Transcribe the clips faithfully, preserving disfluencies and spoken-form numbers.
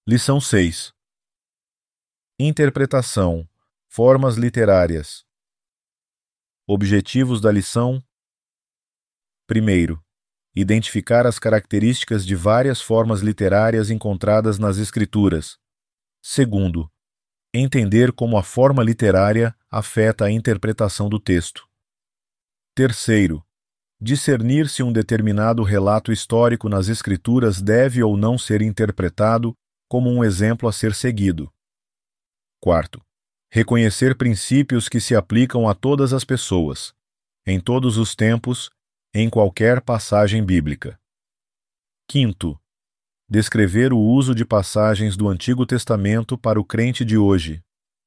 Lição seis. Interpretação. Formas literárias. Objetivos da lição. Primeiro, identificar as características de várias formas literárias encontradas nas Escrituras. Segundo, entender como a forma literária afeta a interpretação do texto. Terceiro, discernir se um determinado relato histórico nas Escrituras deve ou não ser interpretado como um exemplo a ser seguido. Quarto, reconhecer princípios que se aplicam a todas as pessoas, em todos os tempos, em qualquer passagem bíblica. Quinto, descrever o uso de passagens do Antigo Testamento para o crente de hoje.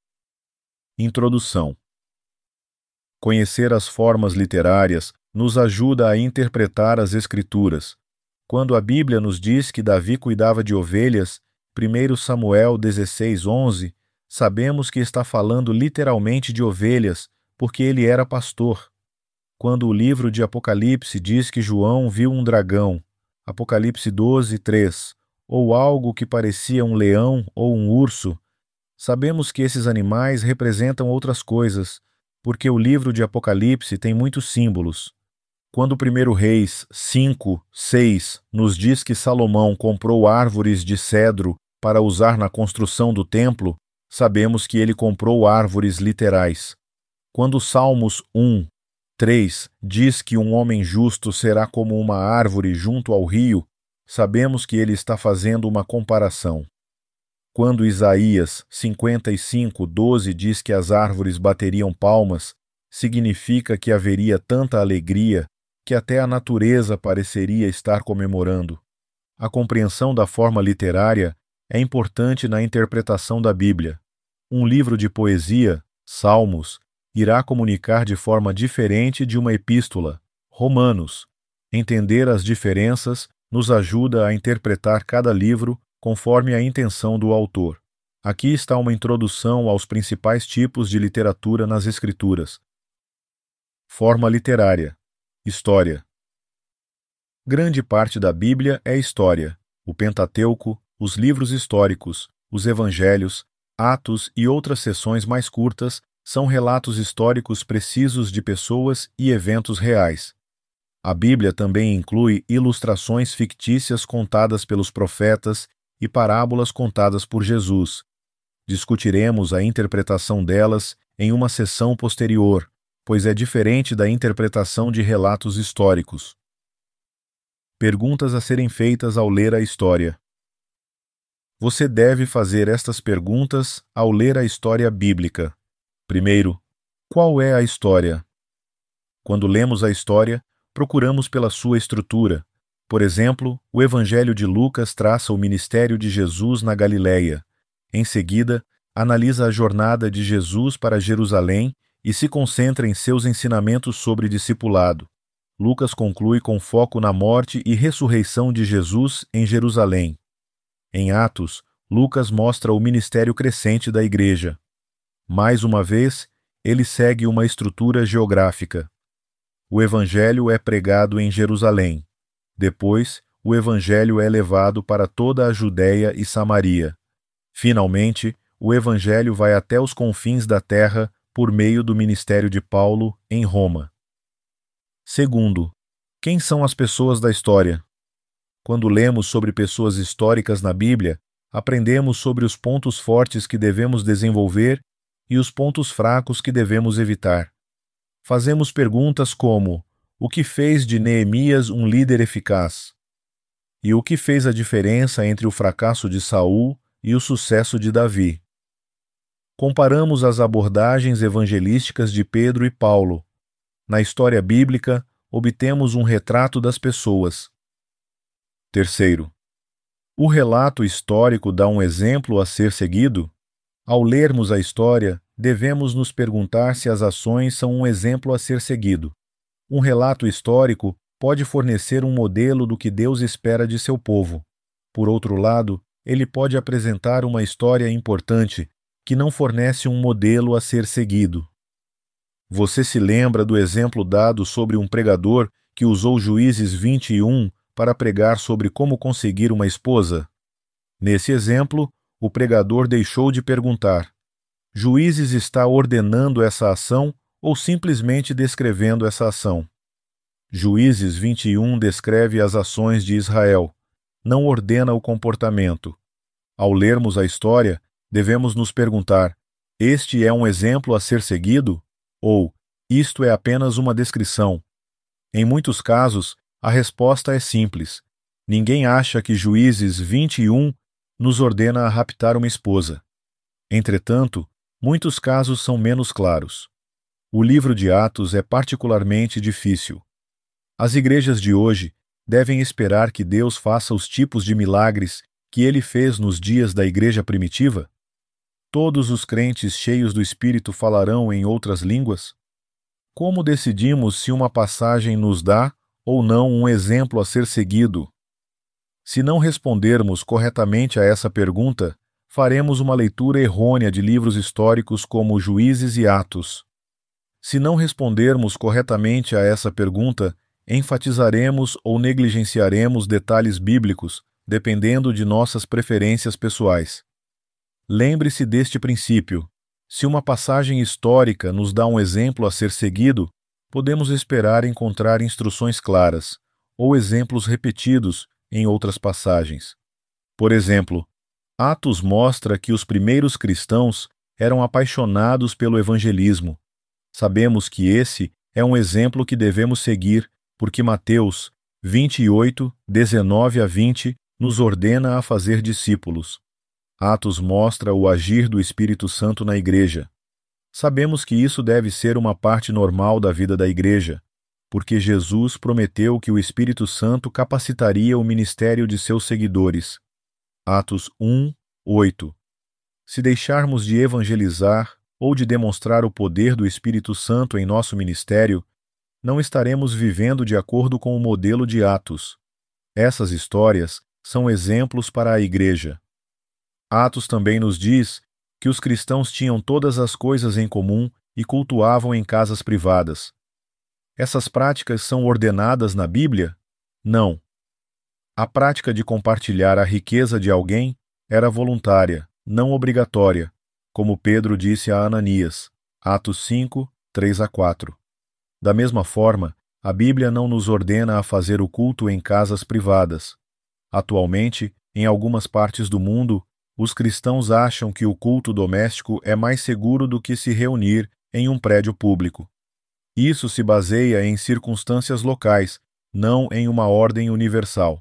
Introdução. Conhecer as formas literárias nos ajuda a interpretar as Escrituras. Quando a Bíblia nos diz que Davi cuidava de ovelhas, primeiro Samuel dezesseis, onze, sabemos que está falando literalmente de ovelhas, porque ele era pastor. Quando o livro de Apocalipse diz que João viu um dragão, Apocalipse doze, três, ou algo que parecia um leão ou um urso, sabemos que esses animais representam outras coisas, porque o livro de Apocalipse tem muitos símbolos. Quando primeiro Reis cinco, seis nos diz que Salomão comprou árvores de cedro para usar na construção do templo, sabemos que ele comprou árvores literais. Quando Salmos um, três diz que um homem justo será como uma árvore junto ao rio, sabemos que ele está fazendo uma comparação. Quando Isaías cinquenta e cinco, doze diz que as árvores bateriam palmas, significa que haveria tanta alegria que até a natureza pareceria estar comemorando. A compreensão da forma literária é importante na interpretação da Bíblia. Um livro de poesia, Salmos, irá comunicar de forma diferente de uma epístola, Romanos. Entender as diferenças nos ajuda a interpretar cada livro conforme a intenção do autor. Aqui está uma introdução aos principais tipos de literatura nas Escrituras. Forma literária. História. Grande parte da Bíblia é história. O Pentateuco, os livros históricos, os Evangelhos, Atos e outras seções mais curtas são relatos históricos precisos de pessoas e eventos reais. A Bíblia também inclui ilustrações fictícias contadas pelos profetas e parábolas contadas por Jesus. Discutiremos a interpretação delas em uma sessão posterior, pois é diferente da interpretação de relatos históricos. Perguntas a serem feitas ao ler a história. Você deve fazer estas perguntas ao ler a história bíblica. Primeiro, qual é a história? Quando lemos a história, procuramos pela sua estrutura. Por exemplo, o Evangelho de Lucas traça o ministério de Jesus na Galileia. Em seguida, analisa a jornada de Jesus para Jerusalém e se concentra em seus ensinamentos sobre discipulado. Lucas conclui com foco na morte e ressurreição de Jesus em Jerusalém. Em Atos, Lucas mostra o ministério crescente da igreja. Mais uma vez, ele segue uma estrutura geográfica. O Evangelho é pregado em Jerusalém. Depois, o Evangelho é levado para toda a Judéia e Samaria. Finalmente, o Evangelho vai até os confins da terra por meio do ministério de Paulo em Roma. Segundo, quem são as pessoas da história? Quando lemos sobre pessoas históricas na Bíblia, aprendemos sobre os pontos fortes que devemos desenvolver e os pontos fracos que devemos evitar. Fazemos perguntas como: o que fez de Neemias um líder eficaz? E o que fez a diferença entre o fracasso de Saul e o sucesso de Davi? Comparamos as abordagens evangelísticas de Pedro e Paulo. Na história bíblica, obtemos um retrato das pessoas. Terceiro, o relato histórico dá um exemplo a ser seguido? Ao lermos a história, devemos nos perguntar se as ações são um exemplo a ser seguido. Um relato histórico pode fornecer um modelo do que Deus espera de seu povo. Por outro lado, ele pode apresentar uma história importante que não fornece um modelo a ser seguido. Você se lembra do exemplo dado sobre um pregador que usou Juízes vinte e um para pregar sobre como conseguir uma esposa? Nesse exemplo, o pregador deixou de perguntar: Juízes está ordenando essa ação ou simplesmente descrevendo essa ação? Juízes vinte e um descreve as ações de Israel, não ordena o comportamento. Ao lermos a história, devemos nos perguntar: este é um exemplo a ser seguido? Ou isto é apenas uma descrição? Em muitos casos, a resposta é simples. Ninguém acha que Juízes vinte e um nos ordena a raptar uma esposa. Entretanto, muitos casos são menos claros. O livro de Atos é particularmente difícil. As igrejas de hoje devem esperar que Deus faça os tipos de milagres que ele fez nos dias da igreja primitiva? Todos os crentes cheios do Espírito falarão em outras línguas? Como decidimos se uma passagem nos dá ou não um exemplo a ser seguido? Se não respondermos corretamente a essa pergunta, faremos uma leitura errônea de livros históricos como Juízes e Atos. Se não respondermos corretamente a essa pergunta, enfatizaremos ou negligenciaremos detalhes bíblicos, dependendo de nossas preferências pessoais. Lembre-se deste princípio. Se uma passagem histórica nos dá um exemplo a ser seguido, podemos esperar encontrar instruções claras, ou exemplos repetidos em outras passagens. Por exemplo, Atos mostra que os primeiros cristãos eram apaixonados pelo evangelismo. Sabemos que esse é um exemplo que devemos seguir, porque Mateus vinte e oito, dezenove a vinte nos ordena a fazer discípulos. Atos mostra o agir do Espírito Santo na igreja. Sabemos que isso deve ser uma parte normal da vida da igreja, porque Jesus prometeu que o Espírito Santo capacitaria o ministério de seus seguidores. Atos um, oito. Se deixarmos de evangelizar ou de demonstrar o poder do Espírito Santo em nosso ministério, não estaremos vivendo de acordo com o modelo de Atos. Essas histórias são exemplos para a igreja. Atos também nos diz que os cristãos tinham todas as coisas em comum e cultuavam em casas privadas. Essas práticas são ordenadas na Bíblia? Não. A prática de compartilhar a riqueza de alguém era voluntária, não obrigatória, como Pedro disse a Ananias, Atos cinco, três a quatro. Da mesma forma, a Bíblia não nos ordena a fazer o culto em casas privadas. Atualmente, em algumas partes do mundo, os cristãos acham que o culto doméstico é mais seguro do que se reunir em um prédio público. Isso se baseia em circunstâncias locais, não em uma ordem universal.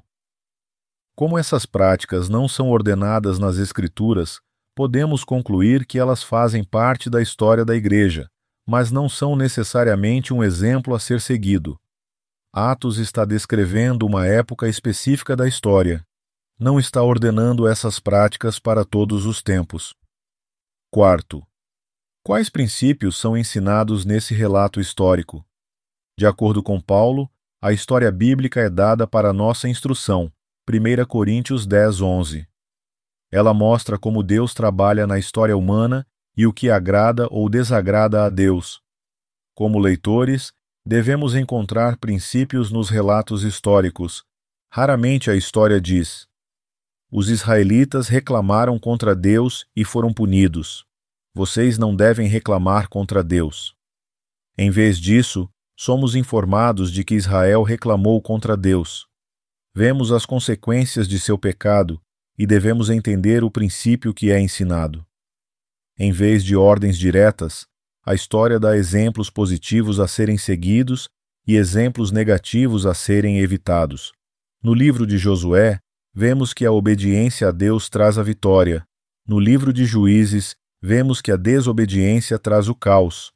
Como essas práticas não são ordenadas nas Escrituras, podemos concluir que elas fazem parte da história da Igreja, mas não são necessariamente um exemplo a ser seguido. Atos está descrevendo uma época específica da história. Não está ordenando essas práticas para todos os tempos. Quarto, quais princípios são ensinados nesse relato histórico? De acordo com Paulo, a história bíblica é dada para nossa instrução, primeira Coríntios dez, onze. Ela mostra como Deus trabalha na história humana e o que agrada ou desagrada a Deus. Como leitores, devemos encontrar princípios nos relatos históricos. Raramente a história diz: os israelitas reclamaram contra Deus e foram punidos. Vocês não devem reclamar contra Deus. Em vez disso, somos informados de que Israel reclamou contra Deus. Vemos as consequências de seu pecado e devemos entender o princípio que é ensinado. Em vez de ordens diretas, a história dá exemplos positivos a serem seguidos e exemplos negativos a serem evitados. No livro de Josué, vemos que a obediência a Deus traz a vitória. No livro de Juízes, vemos que a desobediência traz o caos.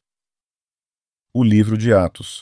O livro de Atos.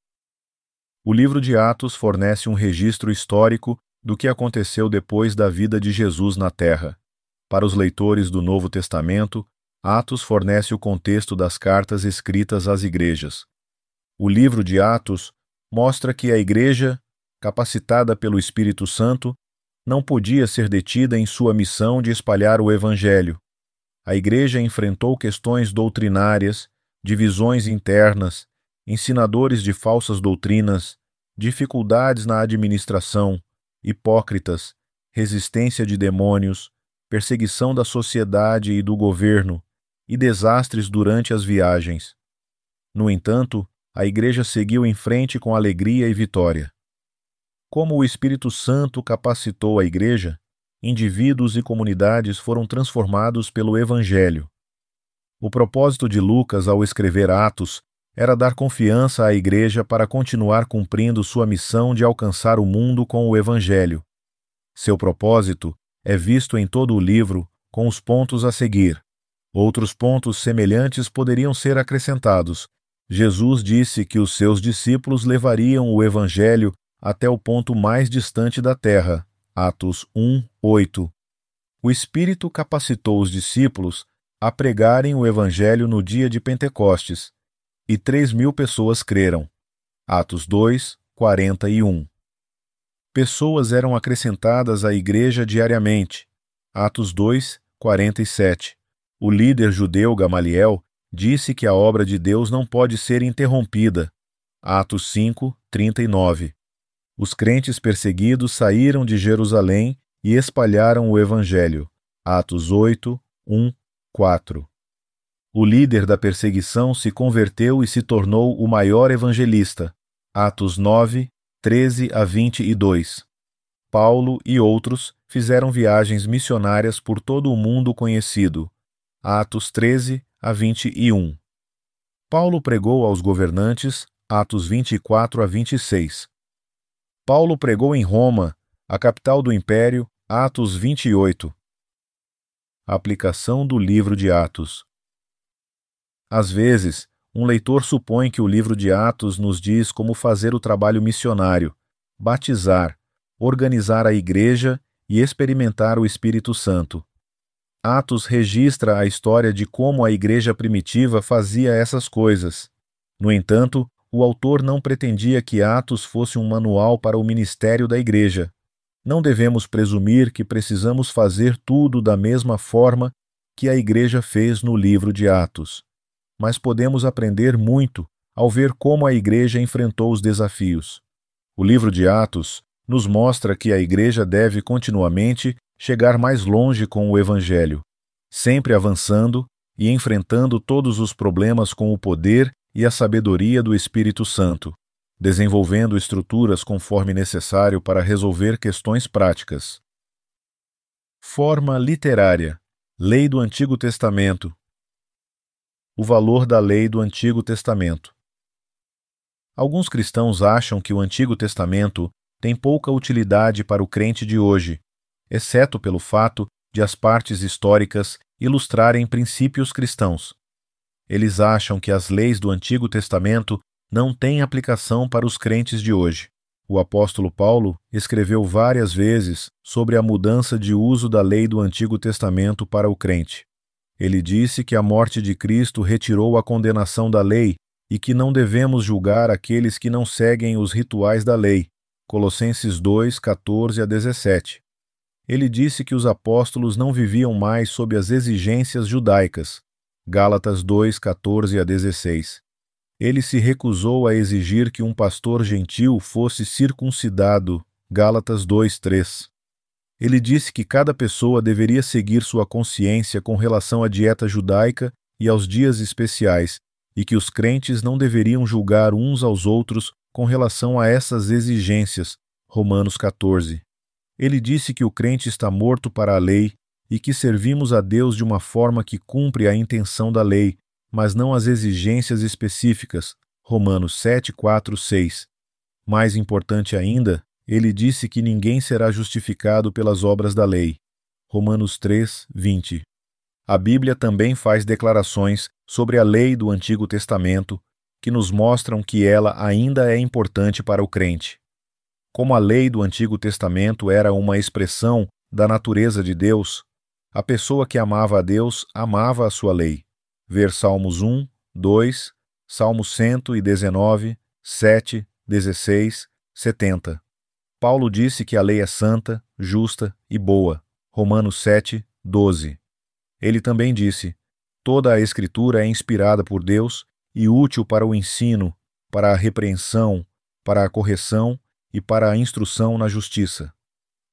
O livro de Atos fornece um registro histórico do que aconteceu depois da vida de Jesus na Terra. Para os leitores do Novo Testamento, Atos fornece o contexto das cartas escritas às igrejas. O livro de Atos mostra que a igreja, capacitada pelo Espírito Santo, não podia ser detida em sua missão de espalhar o Evangelho. A igreja enfrentou questões doutrinárias, divisões internas, ensinadores de falsas doutrinas, dificuldades na administração, hipócritas, resistência de demônios, perseguição da sociedade e do governo, e desastres durante as viagens. No entanto, a Igreja seguiu em frente com alegria e vitória. Como o Espírito Santo capacitou a Igreja, indivíduos e comunidades foram transformados pelo Evangelho. O propósito de Lucas ao escrever Atos era dar confiança à Igreja para continuar cumprindo sua missão de alcançar o mundo com o Evangelho. Seu propósito é visto em todo o livro, com os pontos a seguir. Outros pontos semelhantes poderiam ser acrescentados. Jesus disse que os seus discípulos levariam o Evangelho até o ponto mais distante da terra. Atos um, oito. O Espírito capacitou os discípulos a pregarem o Evangelho no dia de Pentecostes, e três mil pessoas creram. Atos dois, quarenta e um. Pessoas eram acrescentadas à igreja diariamente. Atos dois, quarenta e sete. O líder judeu Gamaliel disse que a obra de Deus não pode ser interrompida. Atos cinco, trinta e nove. Os crentes perseguidos saíram de Jerusalém e espalharam o Evangelho. Atos oito, um, quatro. O líder da perseguição se converteu e se tornou o maior evangelista. Atos nove, treze a vinte e dois. Paulo e outros fizeram viagens missionárias por todo o mundo conhecido. Atos treze a vinte e um. Paulo pregou aos governantes. Atos vinte e quatro a vinte e seis. Paulo pregou em Roma, a capital do Império. Atos vinte e oito. Aplicação do livro de Atos. Às vezes, um leitor supõe que o livro de Atos nos diz como fazer o trabalho missionário, batizar, organizar a igreja e experimentar o Espírito Santo. Atos registra a história de como a igreja primitiva fazia essas coisas. No entanto, o autor não pretendia que Atos fosse um manual para o ministério da igreja. Não devemos presumir que precisamos fazer tudo da mesma forma que a igreja fez no livro de Atos. Mas podemos aprender muito ao ver como a igreja enfrentou os desafios. O livro de Atos nos mostra que a igreja deve continuamente chegar mais longe com o Evangelho, sempre avançando e enfrentando todos os problemas com o poder e a sabedoria do Espírito Santo, desenvolvendo estruturas conforme necessário para resolver questões práticas. Forma literária. Lei do Antigo Testamento. O valor da lei do Antigo Testamento. Alguns cristãos acham que o Antigo Testamento tem pouca utilidade para o crente de hoje, exceto pelo fato de as partes históricas ilustrarem princípios cristãos. Eles acham que as leis do Antigo Testamento não têm aplicação para os crentes de hoje. O apóstolo Paulo escreveu várias vezes sobre a mudança de uso da lei do Antigo Testamento para o crente. Ele disse que a morte de Cristo retirou a condenação da lei e que não devemos julgar aqueles que não seguem os rituais da lei. Colossenses dois, quatorze a dezessete. Ele disse que os apóstolos não viviam mais sob as exigências judaicas. Gálatas dois, quatorze a dezesseis. Ele se recusou a exigir que um pastor gentil fosse circuncidado. Gálatas dois, três. Ele disse que cada pessoa deveria seguir sua consciência com relação à dieta judaica e aos dias especiais, e que os crentes não deveriam julgar uns aos outros com relação a essas exigências. Romanos quatorze. Ele disse que o crente está morto para a lei e que servimos a Deus de uma forma que cumpre a intenção da lei, mas não as exigências específicas. Romanos sete, quatro, seis. Mais importante ainda, ele disse que ninguém será justificado pelas obras da lei. Romanos três, vinte. A Bíblia também faz declarações sobre a lei do Antigo Testamento que nos mostram que ela ainda é importante para o crente. Como a lei do Antigo Testamento era uma expressão da natureza de Deus, a pessoa que amava a Deus amava a sua lei. Ver Salmos um, dois, Salmo cento e dezenove, sete, dezesseis, setenta. Paulo disse que a lei é santa, justa e boa. Romanos sete, doze. Ele também disse: toda a Escritura é inspirada por Deus e útil para o ensino, para a repreensão, para a correção e para a instrução na justiça.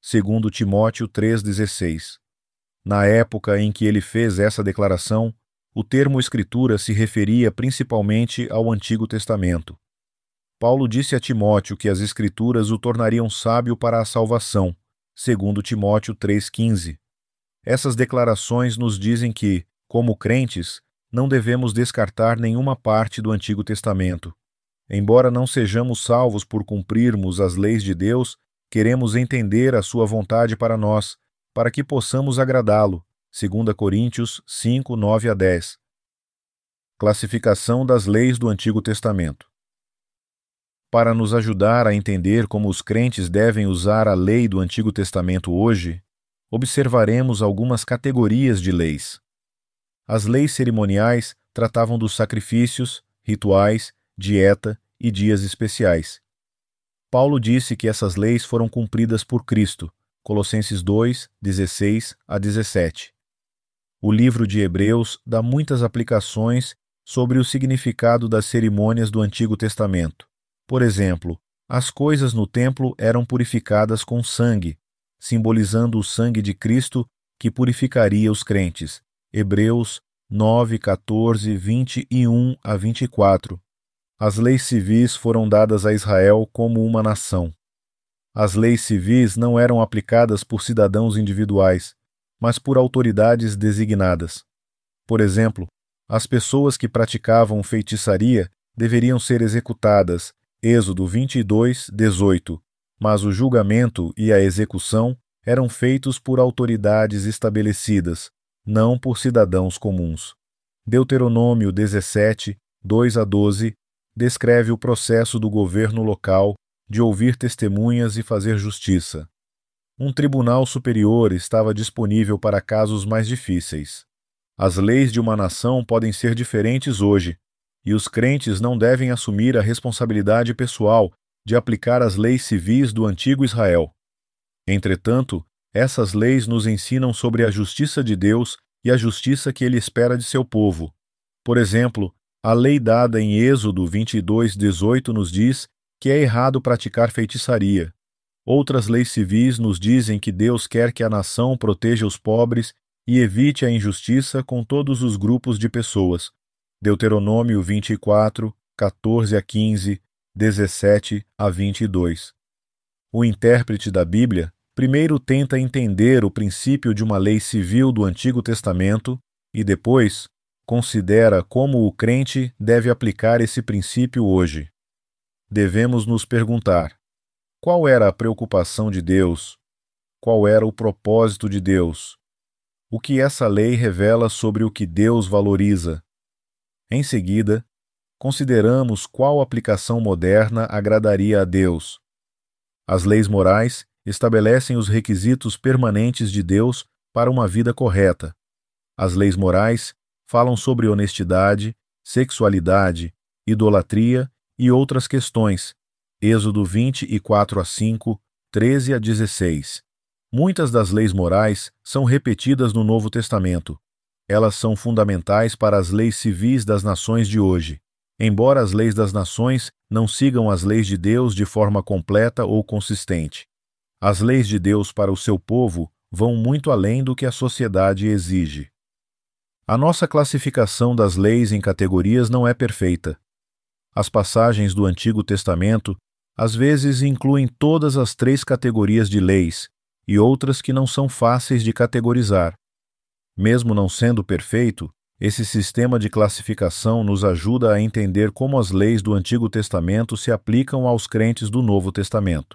segundo Timóteo três dezesseis. Na época em que ele fez essa declaração, o termo Escritura se referia principalmente ao Antigo Testamento. Paulo disse a Timóteo que as Escrituras o tornariam sábio para a salvação, segundo Timóteo três quinze. Essas declarações nos dizem que, como crentes, não devemos descartar nenhuma parte do Antigo Testamento. Embora não sejamos salvos por cumprirmos as leis de Deus, queremos entender a sua vontade para nós, para que possamos agradá-lo, segundo Coríntios cinco, nove a dez. Classificação das leis do Antigo Testamento. Para nos ajudar a entender como os crentes devem usar a lei do Antigo Testamento hoje, observaremos algumas categorias de leis. As leis cerimoniais tratavam dos sacrifícios, rituais, dieta e dias especiais. Paulo disse que essas leis foram cumpridas por Cristo, Colossenses dois, dezesseis a dezessete. O livro de Hebreus dá muitas aplicações sobre o significado das cerimônias do Antigo Testamento. Por exemplo, as coisas no templo eram purificadas com sangue, simbolizando o sangue de Cristo que purificaria os crentes. Hebreus nove, quatorze, vinte e um a vinte e quatro. As leis civis foram dadas a Israel como uma nação. As leis civis não eram aplicadas por cidadãos individuais, mas por autoridades designadas. Por exemplo, as pessoas que praticavam feitiçaria deveriam ser executadas, Êxodo vinte e dois, dezoito, mas o julgamento e a execução eram feitos por autoridades estabelecidas, não por cidadãos comuns. Deuteronômio dezessete, dois a doze, descreve o processo do governo local de ouvir testemunhas e fazer justiça. Um tribunal superior estava disponível para casos mais difíceis. As leis de uma nação podem ser diferentes hoje, e os crentes não devem assumir a responsabilidade pessoal de aplicar as leis civis do antigo Israel. Entretanto, essas leis nos ensinam sobre a justiça de Deus e a justiça que ele espera de seu povo. Por exemplo, a lei dada em Êxodo vinte e dois, dezoito nos diz que é errado praticar feitiçaria. Outras leis civis nos dizem que Deus quer que a nação proteja os pobres e evite a injustiça com todos os grupos de pessoas. Deuteronômio vinte e quatro, quatorze a quinze, dezessete a vinte e dois. O intérprete da Bíblia primeiro tenta entender o princípio de uma lei civil do Antigo Testamento e depois considera como o crente deve aplicar esse princípio hoje. Devemos nos perguntar: qual era a preocupação de Deus? Qual era o propósito de Deus? O que essa lei revela sobre o que Deus valoriza? Em seguida, consideramos qual aplicação moderna agradaria a Deus. As leis morais estabelecem os requisitos permanentes de Deus para uma vida correta. As leis morais falam sobre honestidade, sexualidade, idolatria e outras questões. Êxodo vinte e quatro a cinco, treze a dezesseis. Muitas das leis morais são repetidas no Novo Testamento. Elas são fundamentais para as leis civis das nações de hoje. Embora as leis das nações não sigam as leis de Deus de forma completa ou consistente. As leis de Deus para o seu povo vão muito além do que a sociedade exige. A nossa classificação das leis em categorias não é perfeita. As passagens do Antigo Testamento às vezes incluem todas as três categorias de leis e outras que não são fáceis de categorizar. Mesmo não sendo perfeito, esse sistema de classificação nos ajuda a entender como as leis do Antigo Testamento se aplicam aos crentes do Novo Testamento.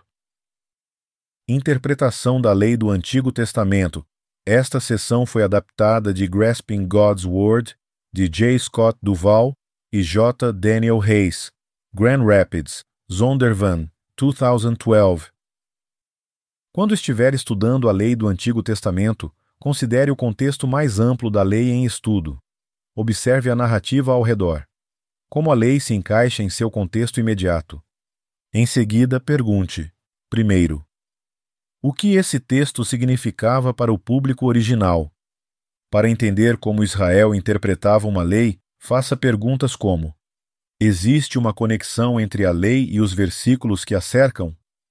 Interpretação da lei do Antigo Testamento. Esta seção foi adaptada de Grasping God's Word, de J. Scott Duval e J. Daniel Hayes, Grand Rapids, Zondervan, dois mil e doze. Quando estiver estudando a lei do Antigo Testamento, considere o contexto mais amplo da lei em estudo. Observe a narrativa ao redor. Como a lei se encaixa em seu contexto imediato. Em seguida, pergunte: primeiro, o que esse texto significava para o público original? Para entender como Israel interpretava uma lei, faça perguntas como: existe uma conexão entre a lei e os versículos que a cercam?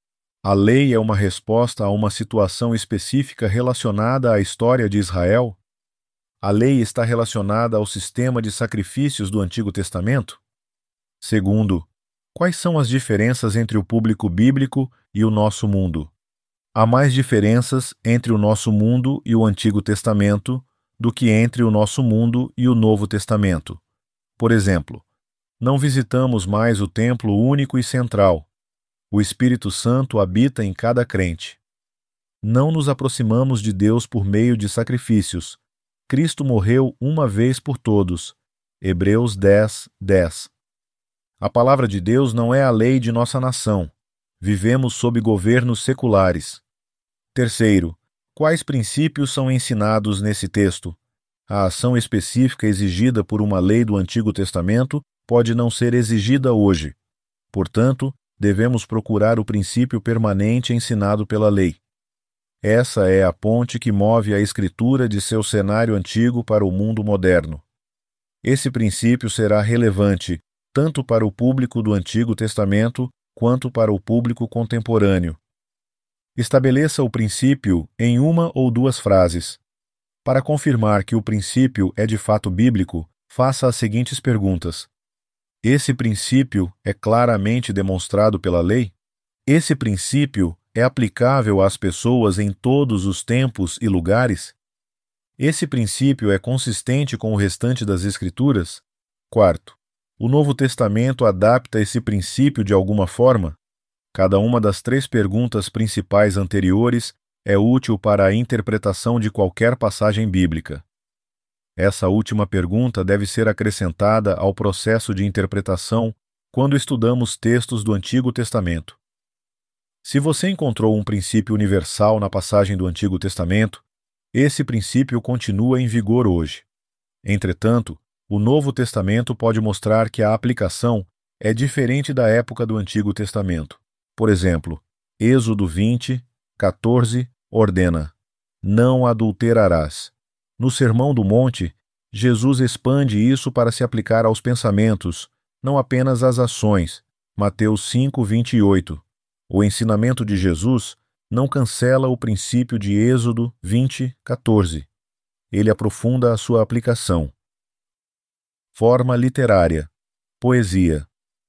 A lei é uma resposta a uma situação específica relacionada à história de Israel? A lei está relacionada ao sistema de sacrifícios do Antigo Testamento? Segundo, quais são as diferenças entre o público bíblico e o nosso mundo? Há mais diferenças entre o nosso mundo e o Antigo Testamento do que entre o nosso mundo e o Novo Testamento. Por exemplo, não visitamos mais o templo único e central. O Espírito Santo habita em cada crente. Não nos aproximamos de Deus por meio de sacrifícios. Cristo morreu uma vez por todos. Hebreus dez, dez. A palavra de Deus não é a lei de nossa nação. Vivemos sob governos seculares. Terceiro, quais princípios são ensinados nesse texto? A ação específica exigida por uma lei do Antigo Testamento pode não ser exigida hoje. Portanto, devemos procurar o princípio permanente ensinado pela lei. Essa é a ponte que move a Escritura de seu cenário antigo para o mundo moderno. Esse princípio será relevante tanto para o público do Antigo Testamento quanto para o público contemporâneo. Estabeleça o princípio em uma ou duas frases. Para confirmar que o princípio é de fato bíblico, faça as seguintes perguntas. Esse princípio é claramente demonstrado pela lei? Esse princípio é aplicável às pessoas em todos os tempos e lugares? Esse princípio é consistente com o restante das Escrituras? Quarto, o Novo Testamento adapta esse princípio de alguma forma? Cada uma das três perguntas principais anteriores é útil para a interpretação de qualquer passagem bíblica. Essa última pergunta deve ser acrescentada ao processo de interpretação quando estudamos textos do Antigo Testamento. Se você encontrou um princípio universal na passagem do Antigo Testamento, esse princípio continua em vigor hoje. Entretanto, o Novo Testamento pode mostrar que a aplicação é diferente da época do Antigo Testamento. Por exemplo, Êxodo vinte, quatorze ordena: não adulterarás. No Sermão do Monte, Jesus expande isso para se aplicar aos pensamentos, não apenas às ações. Mateus cinco, vinte e oito. O ensinamento de Jesus não cancela o princípio de Êxodo vinte, quatorze. Ele aprofunda a sua aplicação. Forma literária. Poesia.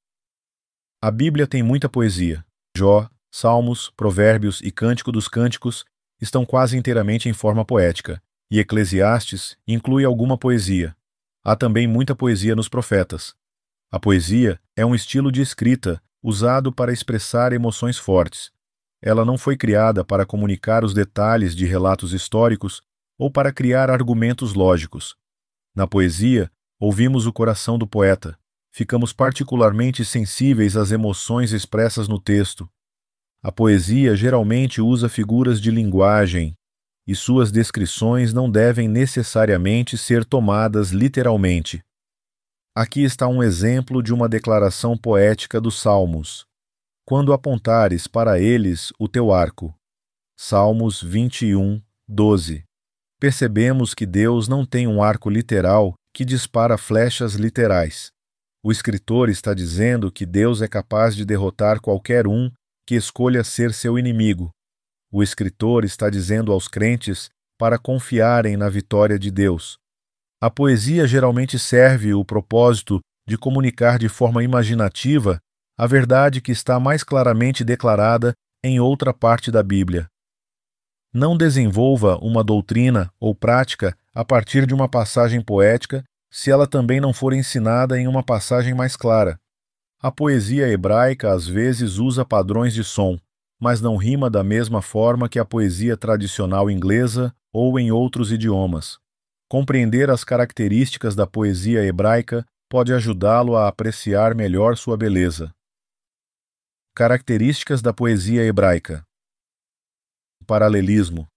A Bíblia tem muita poesia. Jó, Salmos, Provérbios e Cântico dos Cânticos estão quase inteiramente em forma poética, e Eclesiastes inclui alguma poesia. Há também muita poesia nos profetas. A poesia é um estilo de escrita usado para expressar emoções fortes. Ela não foi criada para comunicar os detalhes de relatos históricos ou para criar argumentos lógicos. Na poesia, ouvimos o coração do poeta. Ficamos particularmente sensíveis às emoções expressas no texto. A poesia geralmente usa figuras de linguagem, e suas descrições não devem necessariamente ser tomadas literalmente. Aqui está um exemplo de uma declaração poética dos Salmos. Quando apontares para eles o teu arco. Salmos vinte e um, doze. Percebemos que Deus não tem um arco literal que dispara flechas literais. O escritor está dizendo que Deus é capaz de derrotar qualquer um que escolha ser seu inimigo. O escritor está dizendo aos crentes para confiarem na vitória de Deus. A poesia geralmente serve o propósito de comunicar de forma imaginativa a verdade que está mais claramente declarada em outra parte da Bíblia. Não desenvolva uma doutrina ou prática a partir de uma passagem poética se ela também não for ensinada em uma passagem mais clara. A poesia hebraica às vezes usa padrões de som, mas não rima da mesma forma que a poesia tradicional inglesa ou em outros idiomas. Compreender as características da poesia hebraica pode ajudá-lo a apreciar melhor sua beleza. Características da poesia hebraica. Paralelismo.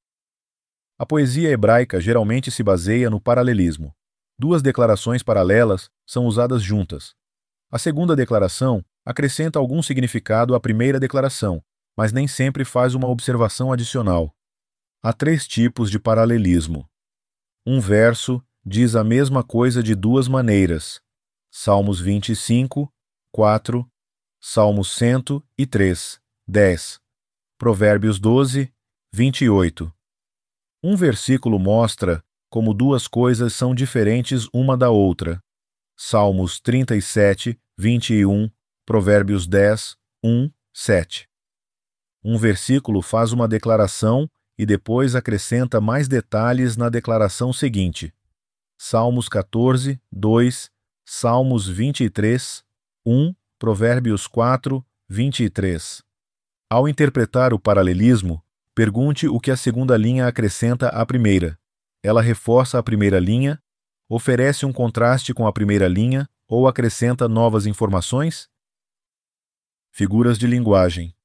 A poesia hebraica geralmente se baseia no paralelismo. Duas declarações paralelas são usadas juntas. A segunda declaração acrescenta algum significado à primeira declaração, mas nem sempre faz uma observação adicional. Há três tipos de paralelismo. Um verso diz a mesma coisa de duas maneiras. Salmos vinte e cinco, quatro, Salmos cento e três, dez. Provérbios doze, vinte e oito. Um versículo mostra como duas coisas são diferentes uma da outra. Salmos trinta e sete, vinte e um, Provérbios dez, um, sete. Um versículo faz uma declaração e depois acrescenta mais detalhes na declaração seguinte. Salmos quatorze, dois, Salmos vinte e três, um, Provérbios quatro, vinte e três. Ao interpretar o paralelismo, pergunte o que a segunda linha acrescenta à primeira. Ela reforça a primeira linha, oferece um contraste com a primeira linha ou acrescenta novas informações? Figuras de linguagem.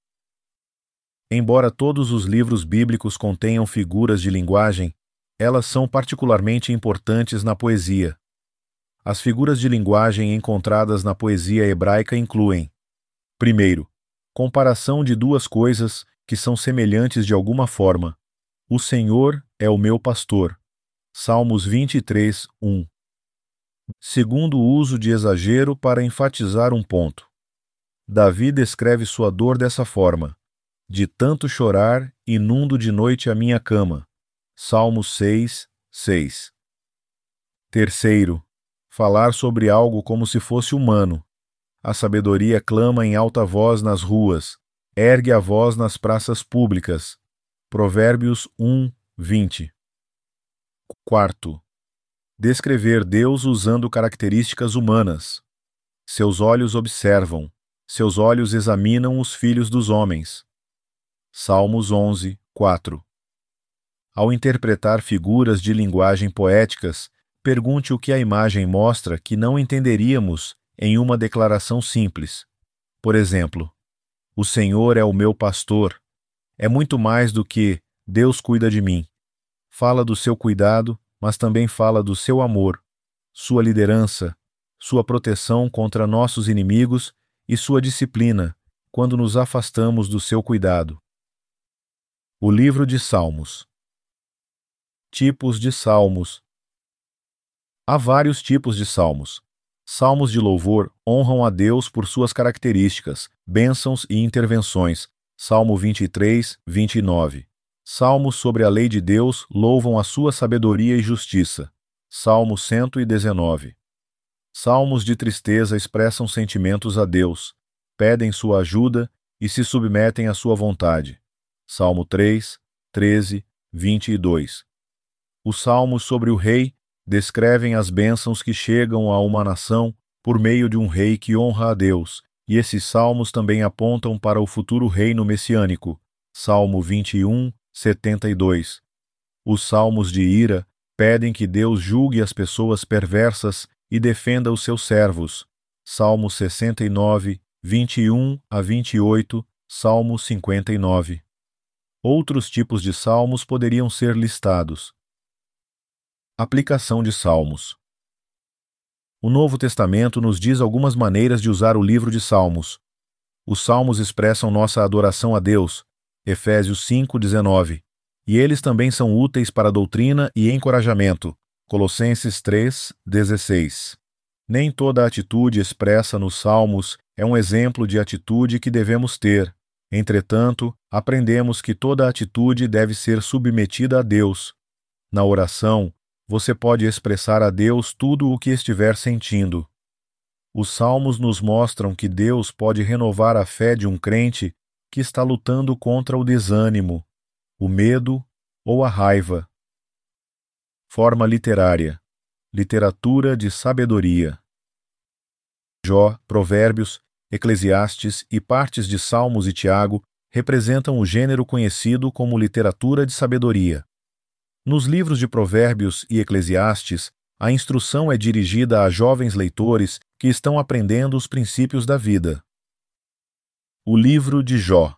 Embora todos os livros bíblicos contenham figuras de linguagem, elas são particularmente importantes na poesia. As figuras de linguagem encontradas na poesia hebraica incluem: primeiro, comparação de duas coisas que são semelhantes de alguma forma. O Senhor é o meu pastor. Salmos vinte e três, um. Segundo, o uso de exagero para enfatizar um ponto. Davi descreve sua dor dessa forma: de tanto chorar, inundo de noite a minha cama. Salmos seis, seis. Terceiro, falar sobre algo como se fosse humano. A sabedoria clama em alta voz nas ruas, ergue a voz nas praças públicas. Provérbios um, vinte. Quarto, descrever Deus usando características humanas. Seus olhos observam, seus olhos examinam os filhos dos homens. Salmos onze, quatro. Ao interpretar figuras de linguagem poéticas, pergunte o que a imagem mostra que não entenderíamos em uma declaração simples. Por exemplo, o Senhor é o meu pastor. É muito mais do que Deus cuida de mim. Fala do seu cuidado, mas também fala do seu amor, sua liderança, sua proteção contra nossos inimigos e sua disciplina quando nos afastamos do seu cuidado. O livro de Salmos. Tipos de salmos. Há vários tipos de salmos. Salmos de louvor honram a Deus por suas características, bênçãos e intervenções. Salmo vinte e três, vinte e nove. Salmos sobre a lei de Deus louvam a sua sabedoria e justiça. Salmo cento e dezenove. Salmos de tristeza expressam sentimentos a Deus, pedem sua ajuda e se submetem à sua vontade. Salmo três, treze, vinte e dois. Os salmos sobre o rei descrevem as bênçãos que chegam a uma nação por meio de um rei que honra a Deus, e esses salmos também apontam para o futuro reino messiânico. Salmo vinte e um, setenta e dois. Os salmos de ira pedem que Deus julgue as pessoas perversas e defenda os seus servos. Salmo sessenta e nove, vinte e um a vinte e oito, Salmo cinquenta e nove. Outros tipos de salmos poderiam ser listados. Aplicação de salmos. O Novo Testamento nos diz algumas maneiras de usar o livro de Salmos. Os salmos expressam nossa adoração a Deus, Efésios cinco, dezenove, e eles também são úteis para doutrina e encorajamento, Colossenses três, dezesseis. Nem toda atitude expressa nos salmos é um exemplo de atitude que devemos ter. Entretanto, aprendemos que toda atitude deve ser submetida a Deus. Na oração, você pode expressar a Deus tudo o que estiver sentindo. Os salmos nos mostram que Deus pode renovar a fé de um crente que está lutando contra o desânimo, o medo ou a raiva. Forma literária. Literatura de sabedoria. Jó, Provérbios, Eclesiastes e partes de Salmos e Tiago representam o gênero conhecido como literatura de sabedoria. Nos livros de Provérbios e Eclesiastes, a instrução é dirigida a jovens leitores que estão aprendendo os princípios da vida. O livro de Jó.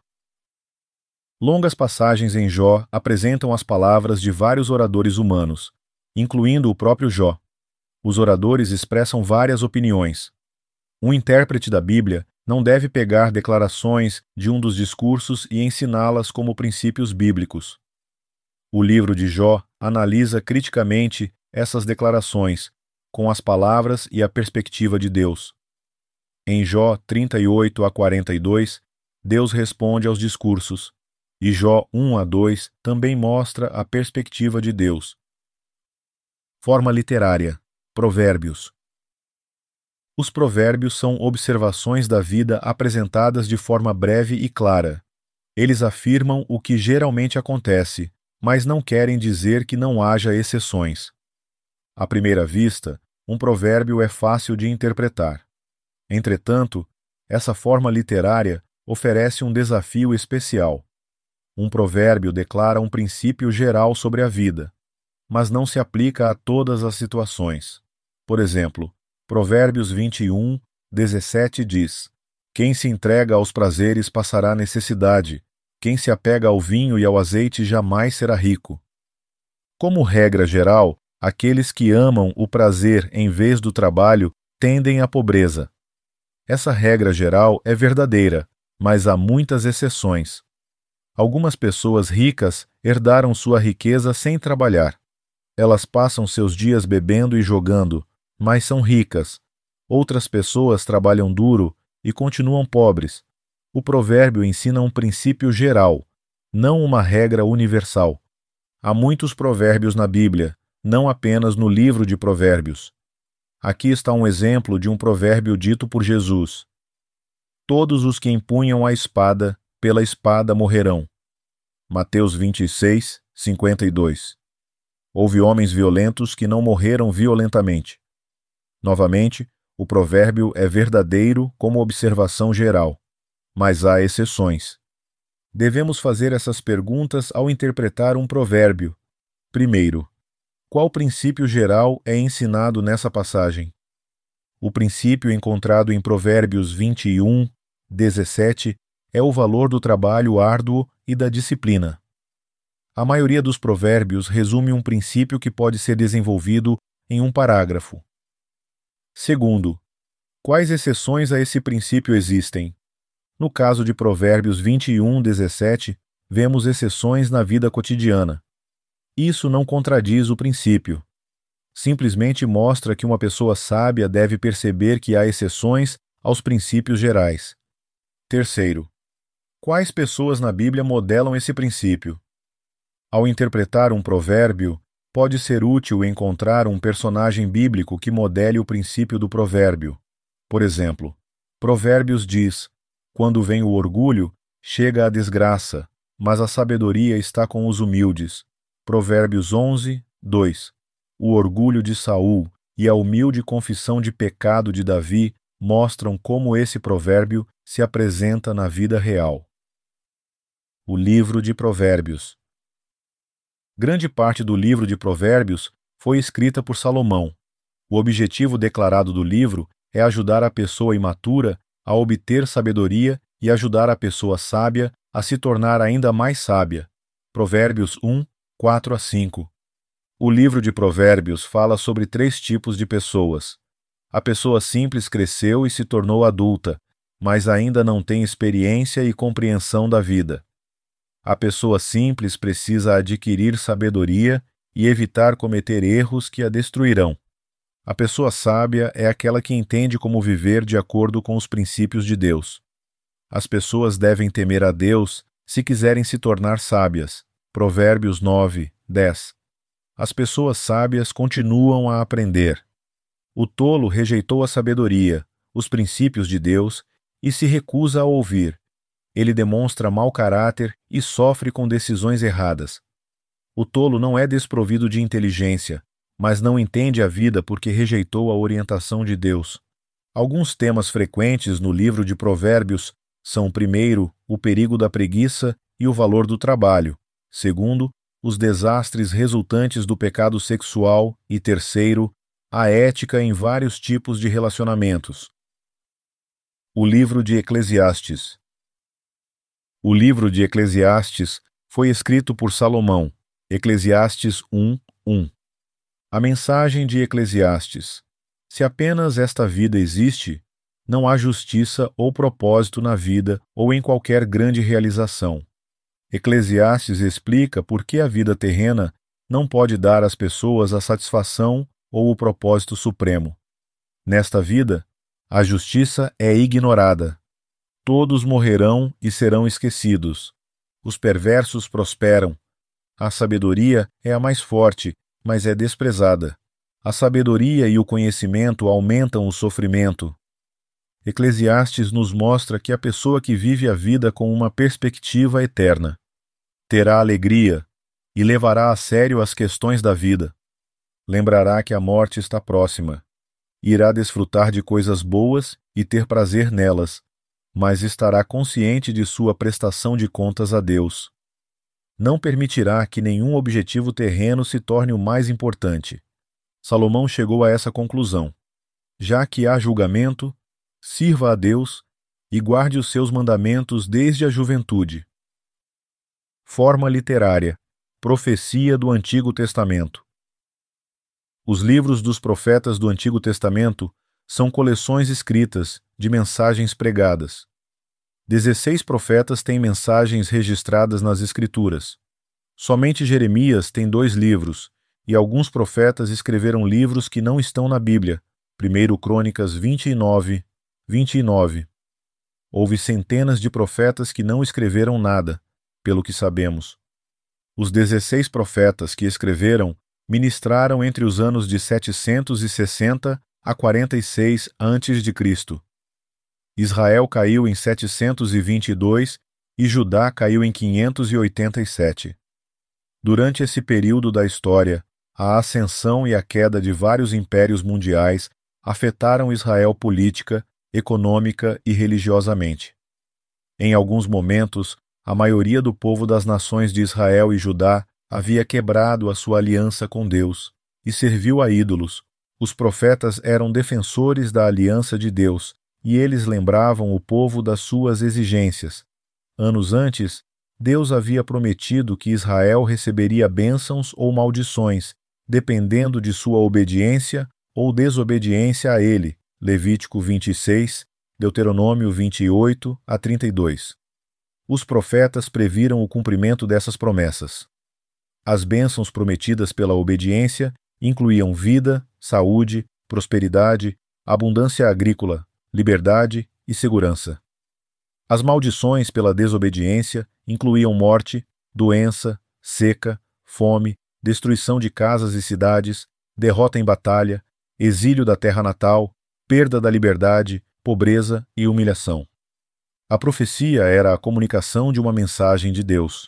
Longas passagens em Jó apresentam as palavras de vários oradores humanos, incluindo o próprio Jó. Os oradores expressam várias opiniões. Um intérprete da Bíblia não deve pegar declarações de um dos discursos e ensiná-las como princípios bíblicos. O livro de Jó analisa criticamente essas declarações, com as palavras e a perspectiva de Deus. Em Jó trinta e oito a quarenta e dois, Deus responde aos discursos: E Jó um a dois também mostra a perspectiva de Deus. Forma literária. Provérbios. Os provérbios são observações da vida apresentadas de forma breve e clara. Eles afirmam o que geralmente acontece, mas não querem dizer que não haja exceções. À primeira vista, um provérbio é fácil de interpretar. Entretanto, essa forma literária oferece um desafio especial. Um provérbio declara um princípio geral sobre a vida, mas não se aplica a todas as situações. Por exemplo, Provérbios vinte e um, dezessete diz: Quem se entrega aos prazeres passará necessidade, quem se apega ao vinho e ao azeite jamais será rico. Como regra geral, aqueles que amam o prazer em vez do trabalho tendem à pobreza. Essa regra geral é verdadeira, mas há muitas exceções. Algumas pessoas ricas herdaram sua riqueza sem trabalhar. Elas passam seus dias bebendo e jogando, mas são ricas. Outras pessoas trabalham duro e continuam pobres. O provérbio ensina um princípio geral, não uma regra universal. Há muitos provérbios na Bíblia, não apenas no livro de Provérbios. Aqui está um exemplo de um provérbio dito por Jesus: Todos os que empunham a espada, pela espada morrerão. Mateus vinte e seis, cinquenta e dois. Houve homens violentos que não morreram violentamente. Novamente, o provérbio é verdadeiro como observação geral, mas há exceções. Devemos fazer essas perguntas ao interpretar um provérbio. Primeiro, qual princípio geral é ensinado nessa passagem? O princípio encontrado em Provérbios vinte e um, dezessete é o valor do trabalho árduo e da disciplina. A maioria dos provérbios resume um princípio que pode ser desenvolvido em um parágrafo. Segundo, quais exceções a esse princípio existem? No caso de Provérbios vinte e um, dezessete, vemos exceções na vida cotidiana. Isso não contradiz o princípio. Simplesmente mostra que uma pessoa sábia deve perceber que há exceções aos princípios gerais. Terceiro, quais pessoas na Bíblia modelam esse princípio? Ao interpretar um provérbio, pode ser útil encontrar um personagem bíblico que modele o princípio do provérbio. Por exemplo, Provérbios diz: Quando vem o orgulho, chega a desgraça, mas a sabedoria está com os humildes. Provérbios onze, dois. O orgulho de Saul e a humilde confissão de pecado de Davi mostram como esse provérbio se apresenta na vida real. O livro de Provérbios. Grande parte do livro de Provérbios foi escrita por Salomão. O objetivo declarado do livro é ajudar a pessoa imatura a obter sabedoria e ajudar a pessoa sábia a se tornar ainda mais sábia. Provérbios um, quatro a cinco. O livro de Provérbios fala sobre três tipos de pessoas. A pessoa simples cresceu e se tornou adulta, mas ainda não tem experiência e compreensão da vida. A pessoa simples precisa adquirir sabedoria e evitar cometer erros que a destruirão. A pessoa sábia é aquela que entende como viver de acordo com os princípios de Deus. As pessoas devem temer a Deus se quiserem se tornar sábias. Provérbios nove, dez. As pessoas sábias continuam a aprender. O tolo rejeitou a sabedoria, os princípios de Deus, e se recusa a ouvir. Ele demonstra mau caráter e sofre com decisões erradas. O tolo não é desprovido de inteligência, mas não entende a vida porque rejeitou a orientação de Deus. Alguns temas frequentes no livro de Provérbios são, primeiro, o perigo da preguiça e o valor do trabalho; segundo, os desastres resultantes do pecado sexual e, terceiro, a ética em vários tipos de relacionamentos. O livro de Eclesiastes. O livro de Eclesiastes foi escrito por Salomão. Eclesiastes um, um. A mensagem de Eclesiastes: se apenas esta vida existe, não há justiça ou propósito na vida ou em qualquer grande realização. Eclesiastes explica por que a vida terrena não pode dar às pessoas a satisfação ou o propósito supremo. Nesta vida, a justiça é ignorada. Todos morrerão e serão esquecidos. Os perversos prosperam. A sabedoria é a mais forte, mas é desprezada. A sabedoria e o conhecimento aumentam o sofrimento. Eclesiastes nos mostra que a pessoa que vive a vida com uma perspectiva eterna terá alegria e levará a sério as questões da vida. Lembrará que a morte está próxima. Irá desfrutar de coisas boas e ter prazer nelas, mas estará consciente de sua prestação de contas a Deus. Não permitirá que nenhum objetivo terreno se torne o mais importante. Salomão chegou a essa conclusão. Já que há julgamento, sirva a Deus e guarde os seus mandamentos desde a juventude. Forma literária. Profecia do Antigo Testamento. Os livros dos profetas do Antigo Testamento são coleções escritas de mensagens pregadas. Dezesseis profetas têm mensagens registradas nas Escrituras. Somente Jeremias tem dois livros, e alguns profetas escreveram livros que não estão na Bíblia. primeiro Crônicas vinte e nove, vinte e nove. Houve centenas de profetas que não escreveram nada, pelo que sabemos. Os dezesseis profetas que escreveram ministraram entre os anos de setecentos e sessenta a quarenta e seis antes de Cristo. Israel caiu em setecentos e vinte e dois e Judá caiu em quinhentos e oitenta e sete. Durante esse período da história, a ascensão e a queda de vários impérios mundiais afetaram Israel política, econômica e religiosamente. Em alguns momentos, a maioria do povo das nações de Israel e Judá havia quebrado a sua aliança com Deus e serviu a ídolos. Os profetas eram defensores da aliança de Deus e eles lembravam o povo das suas exigências. Anos antes, Deus havia prometido que Israel receberia bênçãos ou maldições, dependendo de sua obediência ou desobediência a ele. Levítico vinte e seis, Deuteronômio vinte e oito a trinta e dois. Os profetas previram o cumprimento dessas promessas. As bênçãos prometidas pela obediência incluíam vida, saúde, prosperidade, abundância agrícola, liberdade e segurança. As maldições pela desobediência incluíam morte, doença, seca, fome, destruição de casas e cidades, derrota em batalha, exílio da terra natal, perda da liberdade, pobreza e humilhação. A profecia era a comunicação de uma mensagem de Deus.